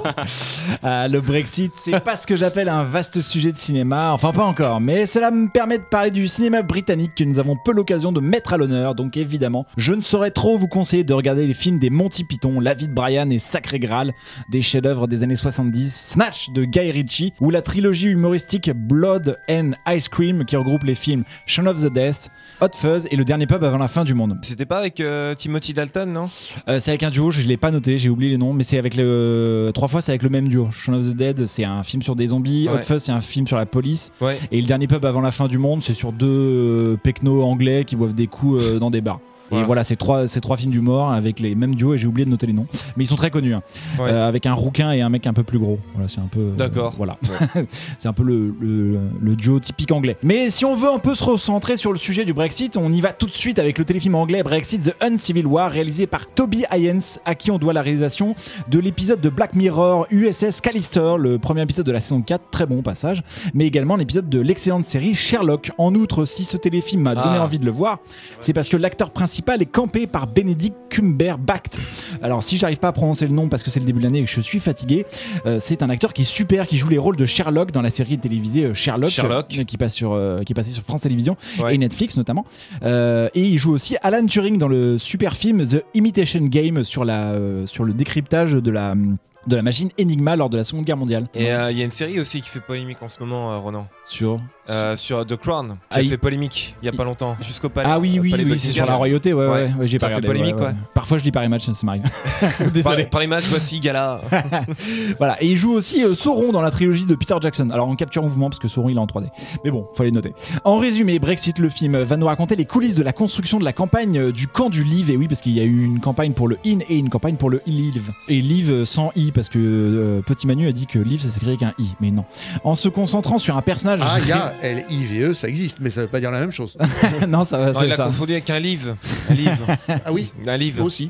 Ah, le Brexit, c'est pas ce que j'appelle un vaste sujet de cinéma, enfin pas encore, mais cela me permet de parler du cinéma britannique que nous avons peu l'occasion de mettre à l'honneur, donc évidemment, je ne saurais trop vous conseiller de regarder les films des Monty Python, La vie de Brian et Sacré Graal, des chefs-d'œuvre des années soixante-dix, Snatch de Guy Ritchie, ou la trilogie humoristique Blood and Ice Cream qui regroupe les films Shaun of the Dead, Hot Fuzz et Le Dernier Pub avant la fin du monde. C'était pas avec euh, Timothy Dalton, non? Euh, c'est avec un duo, je ne l'ai pas noté, j'ai oublié les noms, mais c'est avec le. Trois fois, c'est avec le même duo. Shaun of the Dead, c'est un film sur des zombies. Ouais. Hot Fuzz, c'est un film sur la police. Ouais. Et Le Dernier Pub avant la fin du monde, c'est sur deux euh, pecnos anglais qui boivent des coups euh, dans des bars. Et Ouais. voilà, c'est trois, c'est trois films d'humour avec les mêmes duos et j'ai oublié de noter les noms. Mais ils sont très connus. hein. Ouais. Euh, avec un rouquin et un mec un peu plus gros. Voilà, c'est un peu. euh, D'accord. voilà. c'est un peu le, le- le duo typique anglais. Mais si on veut un peu se recentrer sur le sujet du Brexit, on y va tout de suite avec le téléfilm anglais Brexit The Uncivil War, réalisé par Toby Haynes, à qui on doit la réalisation de l'épisode de Black Mirror U S S Callister, le premier épisode de la saison quatre, très bon passage, mais également l'épisode de l'excellente série Sherlock. En outre, si ce téléfilm m'a donné Ah. envie de le voir, c'est parce que l'acteur principal est campé par Benedict Cumberbatch. Alors si j'arrive pas à prononcer le nom parce que c'est le début de l'année et que je suis fatigué, euh, c'est un acteur qui est super, qui joue les rôles de Sherlock dans la série télévisée euh, Sherlock, Sherlock. euh, qui passe sur euh, qui est passée sur France Télévisions Ouais. et Netflix notamment. Euh, et il joue aussi Alan Turing dans le super film The Imitation Game sur la euh, sur le décryptage de la de la machine Enigma lors de la Seconde Guerre mondiale. Et il euh, y a une série aussi qui fait polémique en ce moment, euh, Ronan. Sur Euh, sur The Crown, qui Ah, a il- fait polémique il y a pas longtemps, jusqu'au palais. Ah oui, oui, palais oui, c'est Buckingham. sur la royauté, ouais, ouais, ouais, j'ai ça pas fait regardé, polémique, ouais, ouais. quoi. Parfois, je lis Paris Match, ça m'arrive. Désolé. Par, par les matchs, voici Gala. Voilà, et il joue aussi euh, Sauron dans la trilogie de Peter Jackson. Alors en capture mouvement, parce que Sauron il est en trois D. Mais bon, faut les noter. En résumé, Brexit, le film, va nous raconter les coulisses de la construction de la campagne euh, du camp du Leave. Et oui, parce qu'il y a eu une campagne pour le In et une campagne pour le Leave. Et Leave euh, sans I, parce que euh, Petit Manu a dit que Leave ça s'écrit avec un I, mais non. En se concentrant sur un personnage. Ah, il y a L I V E, ça existe, mais ça veut pas dire la même chose. non, ça va, Non, c'est il a ça. confondu avec un livre. Un livre. Ah oui, un livre aussi.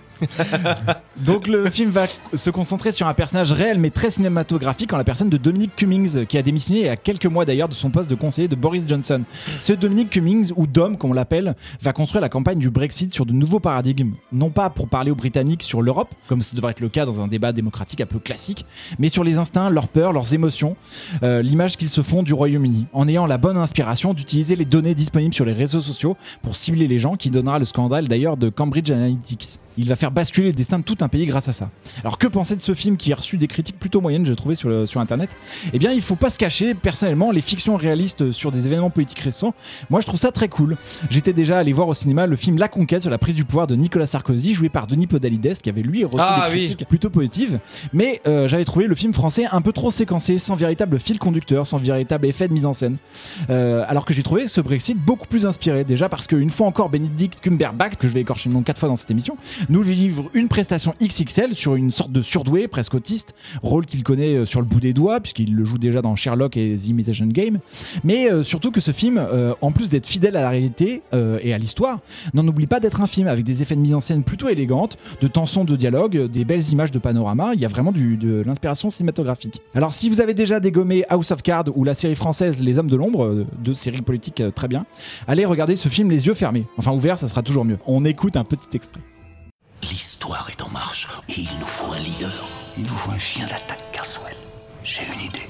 Donc le film va se concentrer sur un personnage réel mais très cinématographique en la personne de Dominic Cummings qui a démissionné il y a quelques mois d'ailleurs de son poste de conseiller de Boris Johnson. Ce Dominic Cummings, ou Dom comme on l'appelle, va construire la campagne du Brexit sur de nouveaux paradigmes. Non pas pour parler aux Britanniques sur l'Europe, comme ça devrait être le cas dans un débat démocratique un peu classique, mais sur les instincts, leurs peurs, leurs émotions, euh, l'image qu'ils se font du Royaume-Uni, en ayant la bonne inspiration d'utiliser les données disponibles sur les réseaux sociaux pour cibler les gens, qui donnera le scandale d'ailleurs de Cambridge Analytics. Il va faire basculer le destin de tout un pays grâce à ça. Alors que penser de ce film qui a reçu des critiques plutôt moyennes, j'ai trouvé sur, le, sur internet? Eh bien, il faut pas se cacher, personnellement, les fictions réalistes sur des événements politiques récents, moi je trouve ça très cool. J'étais déjà allé voir au cinéma le film La Conquête sur la prise du pouvoir de Nicolas Sarkozy, joué par Denis Podalides, qui avait lui reçu Ah, des oui. critiques plutôt positives. Mais euh, j'avais trouvé le film français un peu trop séquencé, sans véritable fil conducteur, sans véritable effet de mise en scène. Euh, alors que j'ai trouvé ce Brexit beaucoup plus inspiré, déjà parce qu'une fois encore, Benedict Cumberbatch, que je vais écorcher le nom quatre fois dans cette émission, nous livre une prestation X X L sur une sorte de surdoué, presque autiste, rôle qu'il connaît sur le bout des doigts, puisqu'il le joue déjà dans Sherlock et The Imitation Game. Mais euh, surtout que ce film, euh, en plus d'être fidèle à la réalité euh, et à l'histoire, n'en oublie pas d'être un film avec des effets de mise en scène plutôt élégantes, de tensions de dialogue, des belles images de panorama. Il y a vraiment du, de l'inspiration cinématographique. Alors si vous avez déjà dégommé House of Cards ou la série française Les Hommes de l'Ombre, euh, deux séries politiques euh, très bien, allez regarder ce film les yeux fermés. Enfin ouverts, ça sera toujours mieux. On écoute un petit extrait. L'histoire est en marche et il nous faut un leader. Il nous faut un chien d'attaque, Carswell. J'ai une idée.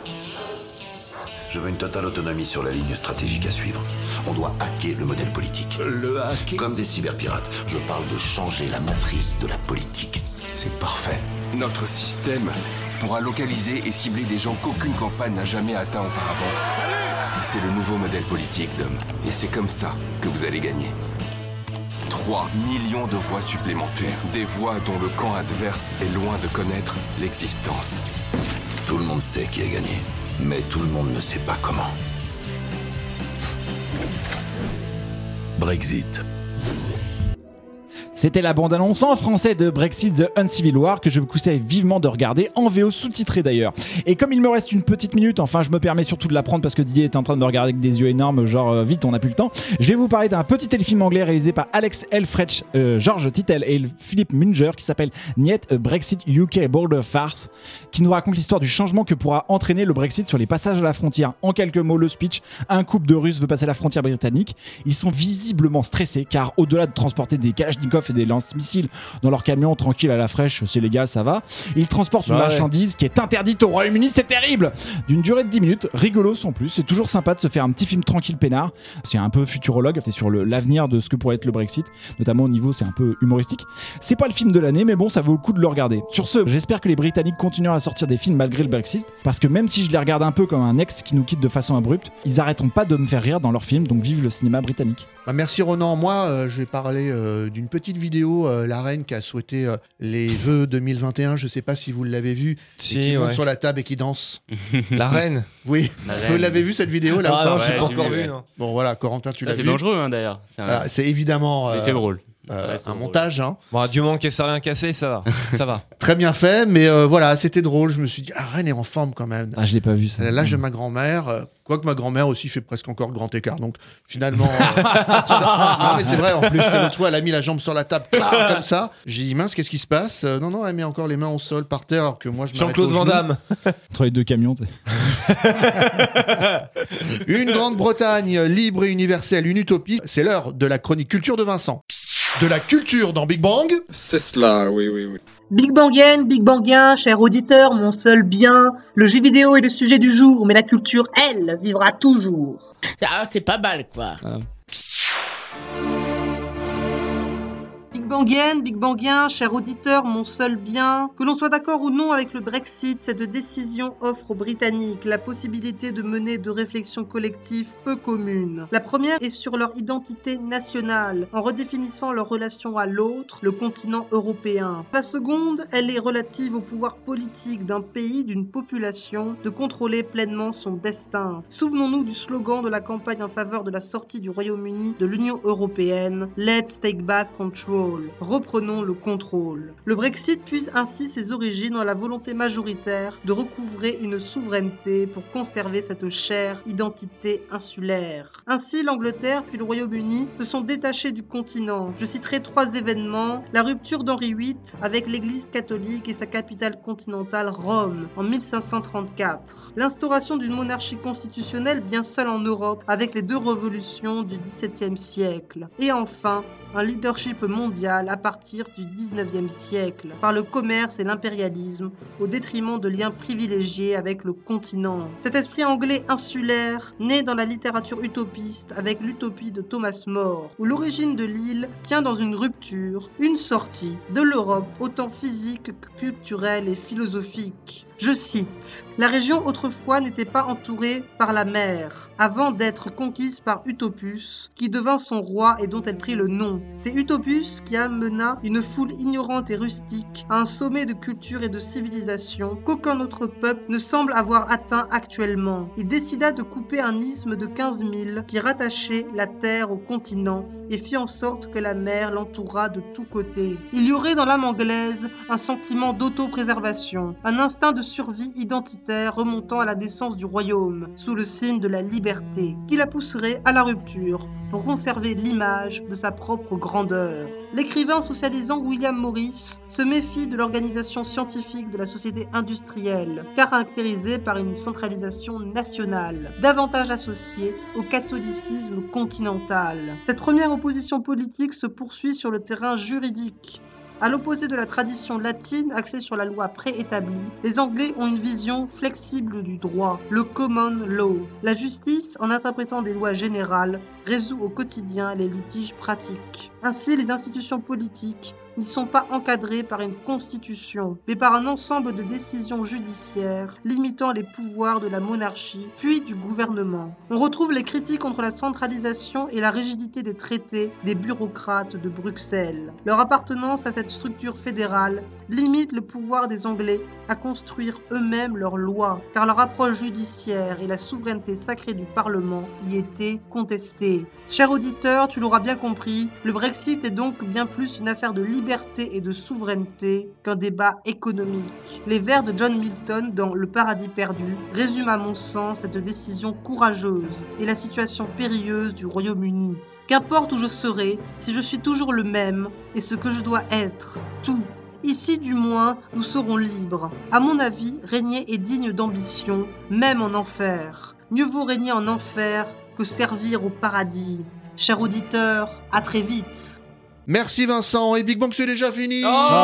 Je veux une totale autonomie sur la ligne stratégique à suivre. On doit hacker le modèle politique. Le hacker comme des cyberpirates. Je parle de changer la matrice de la politique. C'est parfait. Notre système pourra localiser et cibler des gens qu'aucune campagne n'a jamais atteint auparavant. Salut ! C'est le nouveau modèle politique, Dom. Et c'est comme ça que vous allez gagner. trois millions de voix supplémentaires. Des voix dont le camp adverse est loin de connaître l'existence. Tout le monde sait qui a gagné, mais tout le monde ne sait pas comment. Brexit. C'était la bande-annonce en français de Brexit The Uncivil War que je vous conseille vivement de regarder, en V O sous-titré d'ailleurs. Et comme il me reste une petite minute, enfin je me permets surtout de la prendre parce que Didier est en train de me regarder avec des yeux énormes, genre euh, vite on n'a plus le temps, je vais vous parler d'un petit téléfilm anglais réalisé par Alex Elfrech, euh, George Tittel et Philippe Munger qui s'appelle Niet a Brexit U K Border Farce, qui nous raconte l'histoire du changement que pourra entraîner le Brexit sur les passages à la frontière. En quelques mots, le speech: un couple de Russes veut passer la frontière britannique. Ils sont visiblement stressés car au-delà de transporter des Kalachnikov et des lance-missiles dans leur camion tranquille à la fraîche, c'est légal, ça va. Ils transportent une Ouais. marchandise qui est interdite au Royaume-Uni, c'est terrible. D'une durée de dix minutes, rigolo sans plus. C'est toujours sympa de se faire un petit film tranquille peinard. C'est un peu futurologue, c'est sur le- l'avenir de ce que pourrait être le Brexit, notamment au niveau, c'est un peu humoristique. C'est pas le film de l'année, mais bon, ça vaut le coup de le regarder. Sur ce, j'espère que les Britanniques continueront à sortir des films malgré le Brexit, parce que même si je les regarde un peu comme un ex qui nous quitte de façon abrupte, ils arrêteront pas de me faire rire dans leurs films, donc vive le cinéma britannique. Bah, merci Ronan. Moi, euh, je vais parler euh, d'une petite vidéo, euh, la reine qui a souhaité euh, les vœux deux mille vingt et un. Je sais pas si vous l'avez vu, Si, et qui monte ouais. sur la table et qui danse. La reine. Oui. La Vous reine. l'avez vu cette vidéo là Ah ou pas non, j'ai Ouais, pas j'ai encore vu, vu. ouais. non. Bon voilà, Corentin, tu Ah, l'as c'est vu. dangereux hein, d'ailleurs. C'est un- Ah, c'est évidemment mais euh, c'est drôle. Ça euh, reste un drôle. montage, hein. Bon, du moment qu'elle s'est rien cassé, ça va. Ça va. Très bien fait, mais euh, voilà, c'était drôle. Je me suis dit, ah, Rennes est en forme quand même. Ah, je l'ai pas vu ça. L'âge de ma grand-mère, euh, quoique ma grand-mère aussi fait presque encore le grand écart. Donc finalement, euh, ça- non mais c'est vrai. En plus, c'est l'autre fois, elle a mis la jambe sur la table, clac, comme ça. J'ai dit mince, qu'est-ce qui se passe? Euh, Non, non, elle met encore les mains au sol par terre, alors que moi je m'arrête Jean-Claude au Van genou. Damme. Entre les deux camions, t'sais. Une Grande-Bretagne libre et universelle, une utopie. C'est l'heure de la chronique culture de Vincent. De la culture dans Big Bang. C'est cela, oui, oui, oui. Big Bangien, Big Bangien, cher auditeur, mon seul bien. Le jeu vidéo est le sujet du jour, mais la culture, elle, vivra toujours. Ah, c'est pas mal, quoi. Big Bangien, Big Bangien, cher auditeur, mon seul bien. Que l'on soit d'accord ou non avec le Brexit, cette décision offre aux Britanniques la possibilité de mener de réflexions collectives peu communes. La première est sur leur identité nationale, en redéfinissant leur relation à l'autre, le continent européen. La seconde, elle est relative au pouvoir politique d'un pays, d'une population, de contrôler pleinement son destin. Souvenons-nous du slogan de la campagne en faveur de la sortie du Royaume-Uni de l'Union européenne, Let's take back control. Reprenons le contrôle. Le Brexit puise ainsi ses origines dans la volonté majoritaire de recouvrer une souveraineté pour conserver cette chère identité insulaire. Ainsi, l'Angleterre puis le Royaume-Uni se sont détachés du continent. Je citerai trois événements. La rupture d'Henri huit avec l'Église catholique et sa capitale continentale, Rome, en mille cinq cent trente-quatre. L'instauration d'une monarchie constitutionnelle bien seule en Europe avec les deux révolutions du dix-septième siècle. Et enfin, un leadership mondial mondiale à partir du dix-neuvième siècle, par le commerce et l'impérialisme, au détriment de liens privilégiés avec le continent. Cet esprit anglais insulaire, né dans la littérature utopiste avec l'utopie de Thomas More, où l'origine de l'île tient dans une rupture, une sortie de l'Europe, autant physique que culturelle et philosophique. Je cite, « La région autrefois n'était pas entourée par la mer, avant d'être conquise par Utopus, qui devint son roi et dont elle prit le nom. C'est Utopus qui amena une foule ignorante et rustique à un sommet de culture et de civilisation qu'aucun autre peuple ne semble avoir atteint actuellement. Il décida de couper un isthme de quinze milles qui rattachait la terre au continent et fit en sorte que la mer l'entoura de tous côtés. Il y aurait dans l'âme anglaise un sentiment d'auto-préservation, un instinct de survie identitaire remontant à la naissance du royaume, sous le signe de la liberté, qui la pousserait à la rupture pour conserver l'image de sa propre grandeur. L'écrivain socialisant William Morris se méfie de l'organisation scientifique de la société industrielle, caractérisée par une centralisation nationale, davantage associée au catholicisme continental. Cette première opposition politique se poursuit sur le terrain juridique. À l'opposé de la tradition latine axée sur la loi préétablie, les Anglais ont une vision flexible du droit, le common law. La justice, en interprétant des lois générales, résout au quotidien les litiges pratiques. Ainsi, les institutions politiques n'y sont pas encadrées par une constitution, mais par un ensemble de décisions judiciaires limitant les pouvoirs de la monarchie, puis du gouvernement. On retrouve les critiques contre la centralisation et la rigidité des traités des bureaucrates de Bruxelles. Leur appartenance à cette structure fédérale limite le pouvoir des Anglais à construire eux-mêmes leurs lois, car leur approche judiciaire et la souveraineté sacrée du Parlement y étaient contestées. Cher auditeur, tu l'auras bien compris, le Brexit est donc bien plus une affaire de liberté et de souveraineté qu'un débat économique. Les vers de John Milton dans Le Paradis perdu résument à mon sens cette décision courageuse et la situation périlleuse du Royaume-Uni. Qu'importe où je serai, si je suis toujours le même et ce que je dois être, tout. Ici, du moins, nous serons libres. À mon avis, régner est digne d'ambition, même en enfer. Mieux vaut régner en enfer que servir au paradis. Cher auditeur, à très vite. Merci Vincent, et Big Bang c'est déjà fini.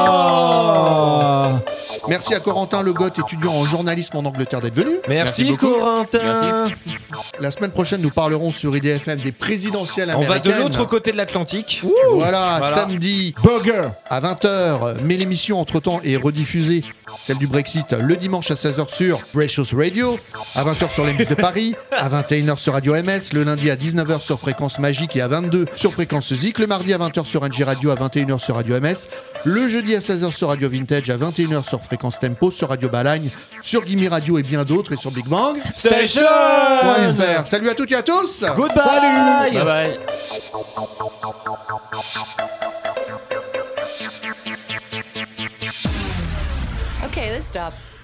Oh Merci à Corentin Le Goth, étudiant en journalisme en Angleterre, d'être venu. Merci, beaucoup. Corentin. Merci. La semaine prochaine, nous parlerons sur I D F M des présidentielles On américaines. va de l'autre côté de l'Atlantique. Voilà, Voilà. samedi Burger à vingt heures. Mais l'émission entre-temps est rediffusée, celle du Brexit, le dimanche à seize heures sur Precious Radio, à vingt heures sur l'E M S de Paris, à vingt et une heures sur Radio M S, le lundi à dix-neuf heures sur Fréquence Magique et à vingt-deux heures sur Fréquence Zik, le mardi à vingt heures sur N J Radio, à vingt et une heures sur Radio M S, le jeudi à seize heures sur Radio Vintage, à vingt et une heures sur Fréquence Tempo, sur Radio Balagne, sur Gimme Radio et bien d'autres, et sur Big Bang Station .fr. Salut à toutes et à tous. Goodbye. Salut. Bye bye. Okay, let's stop.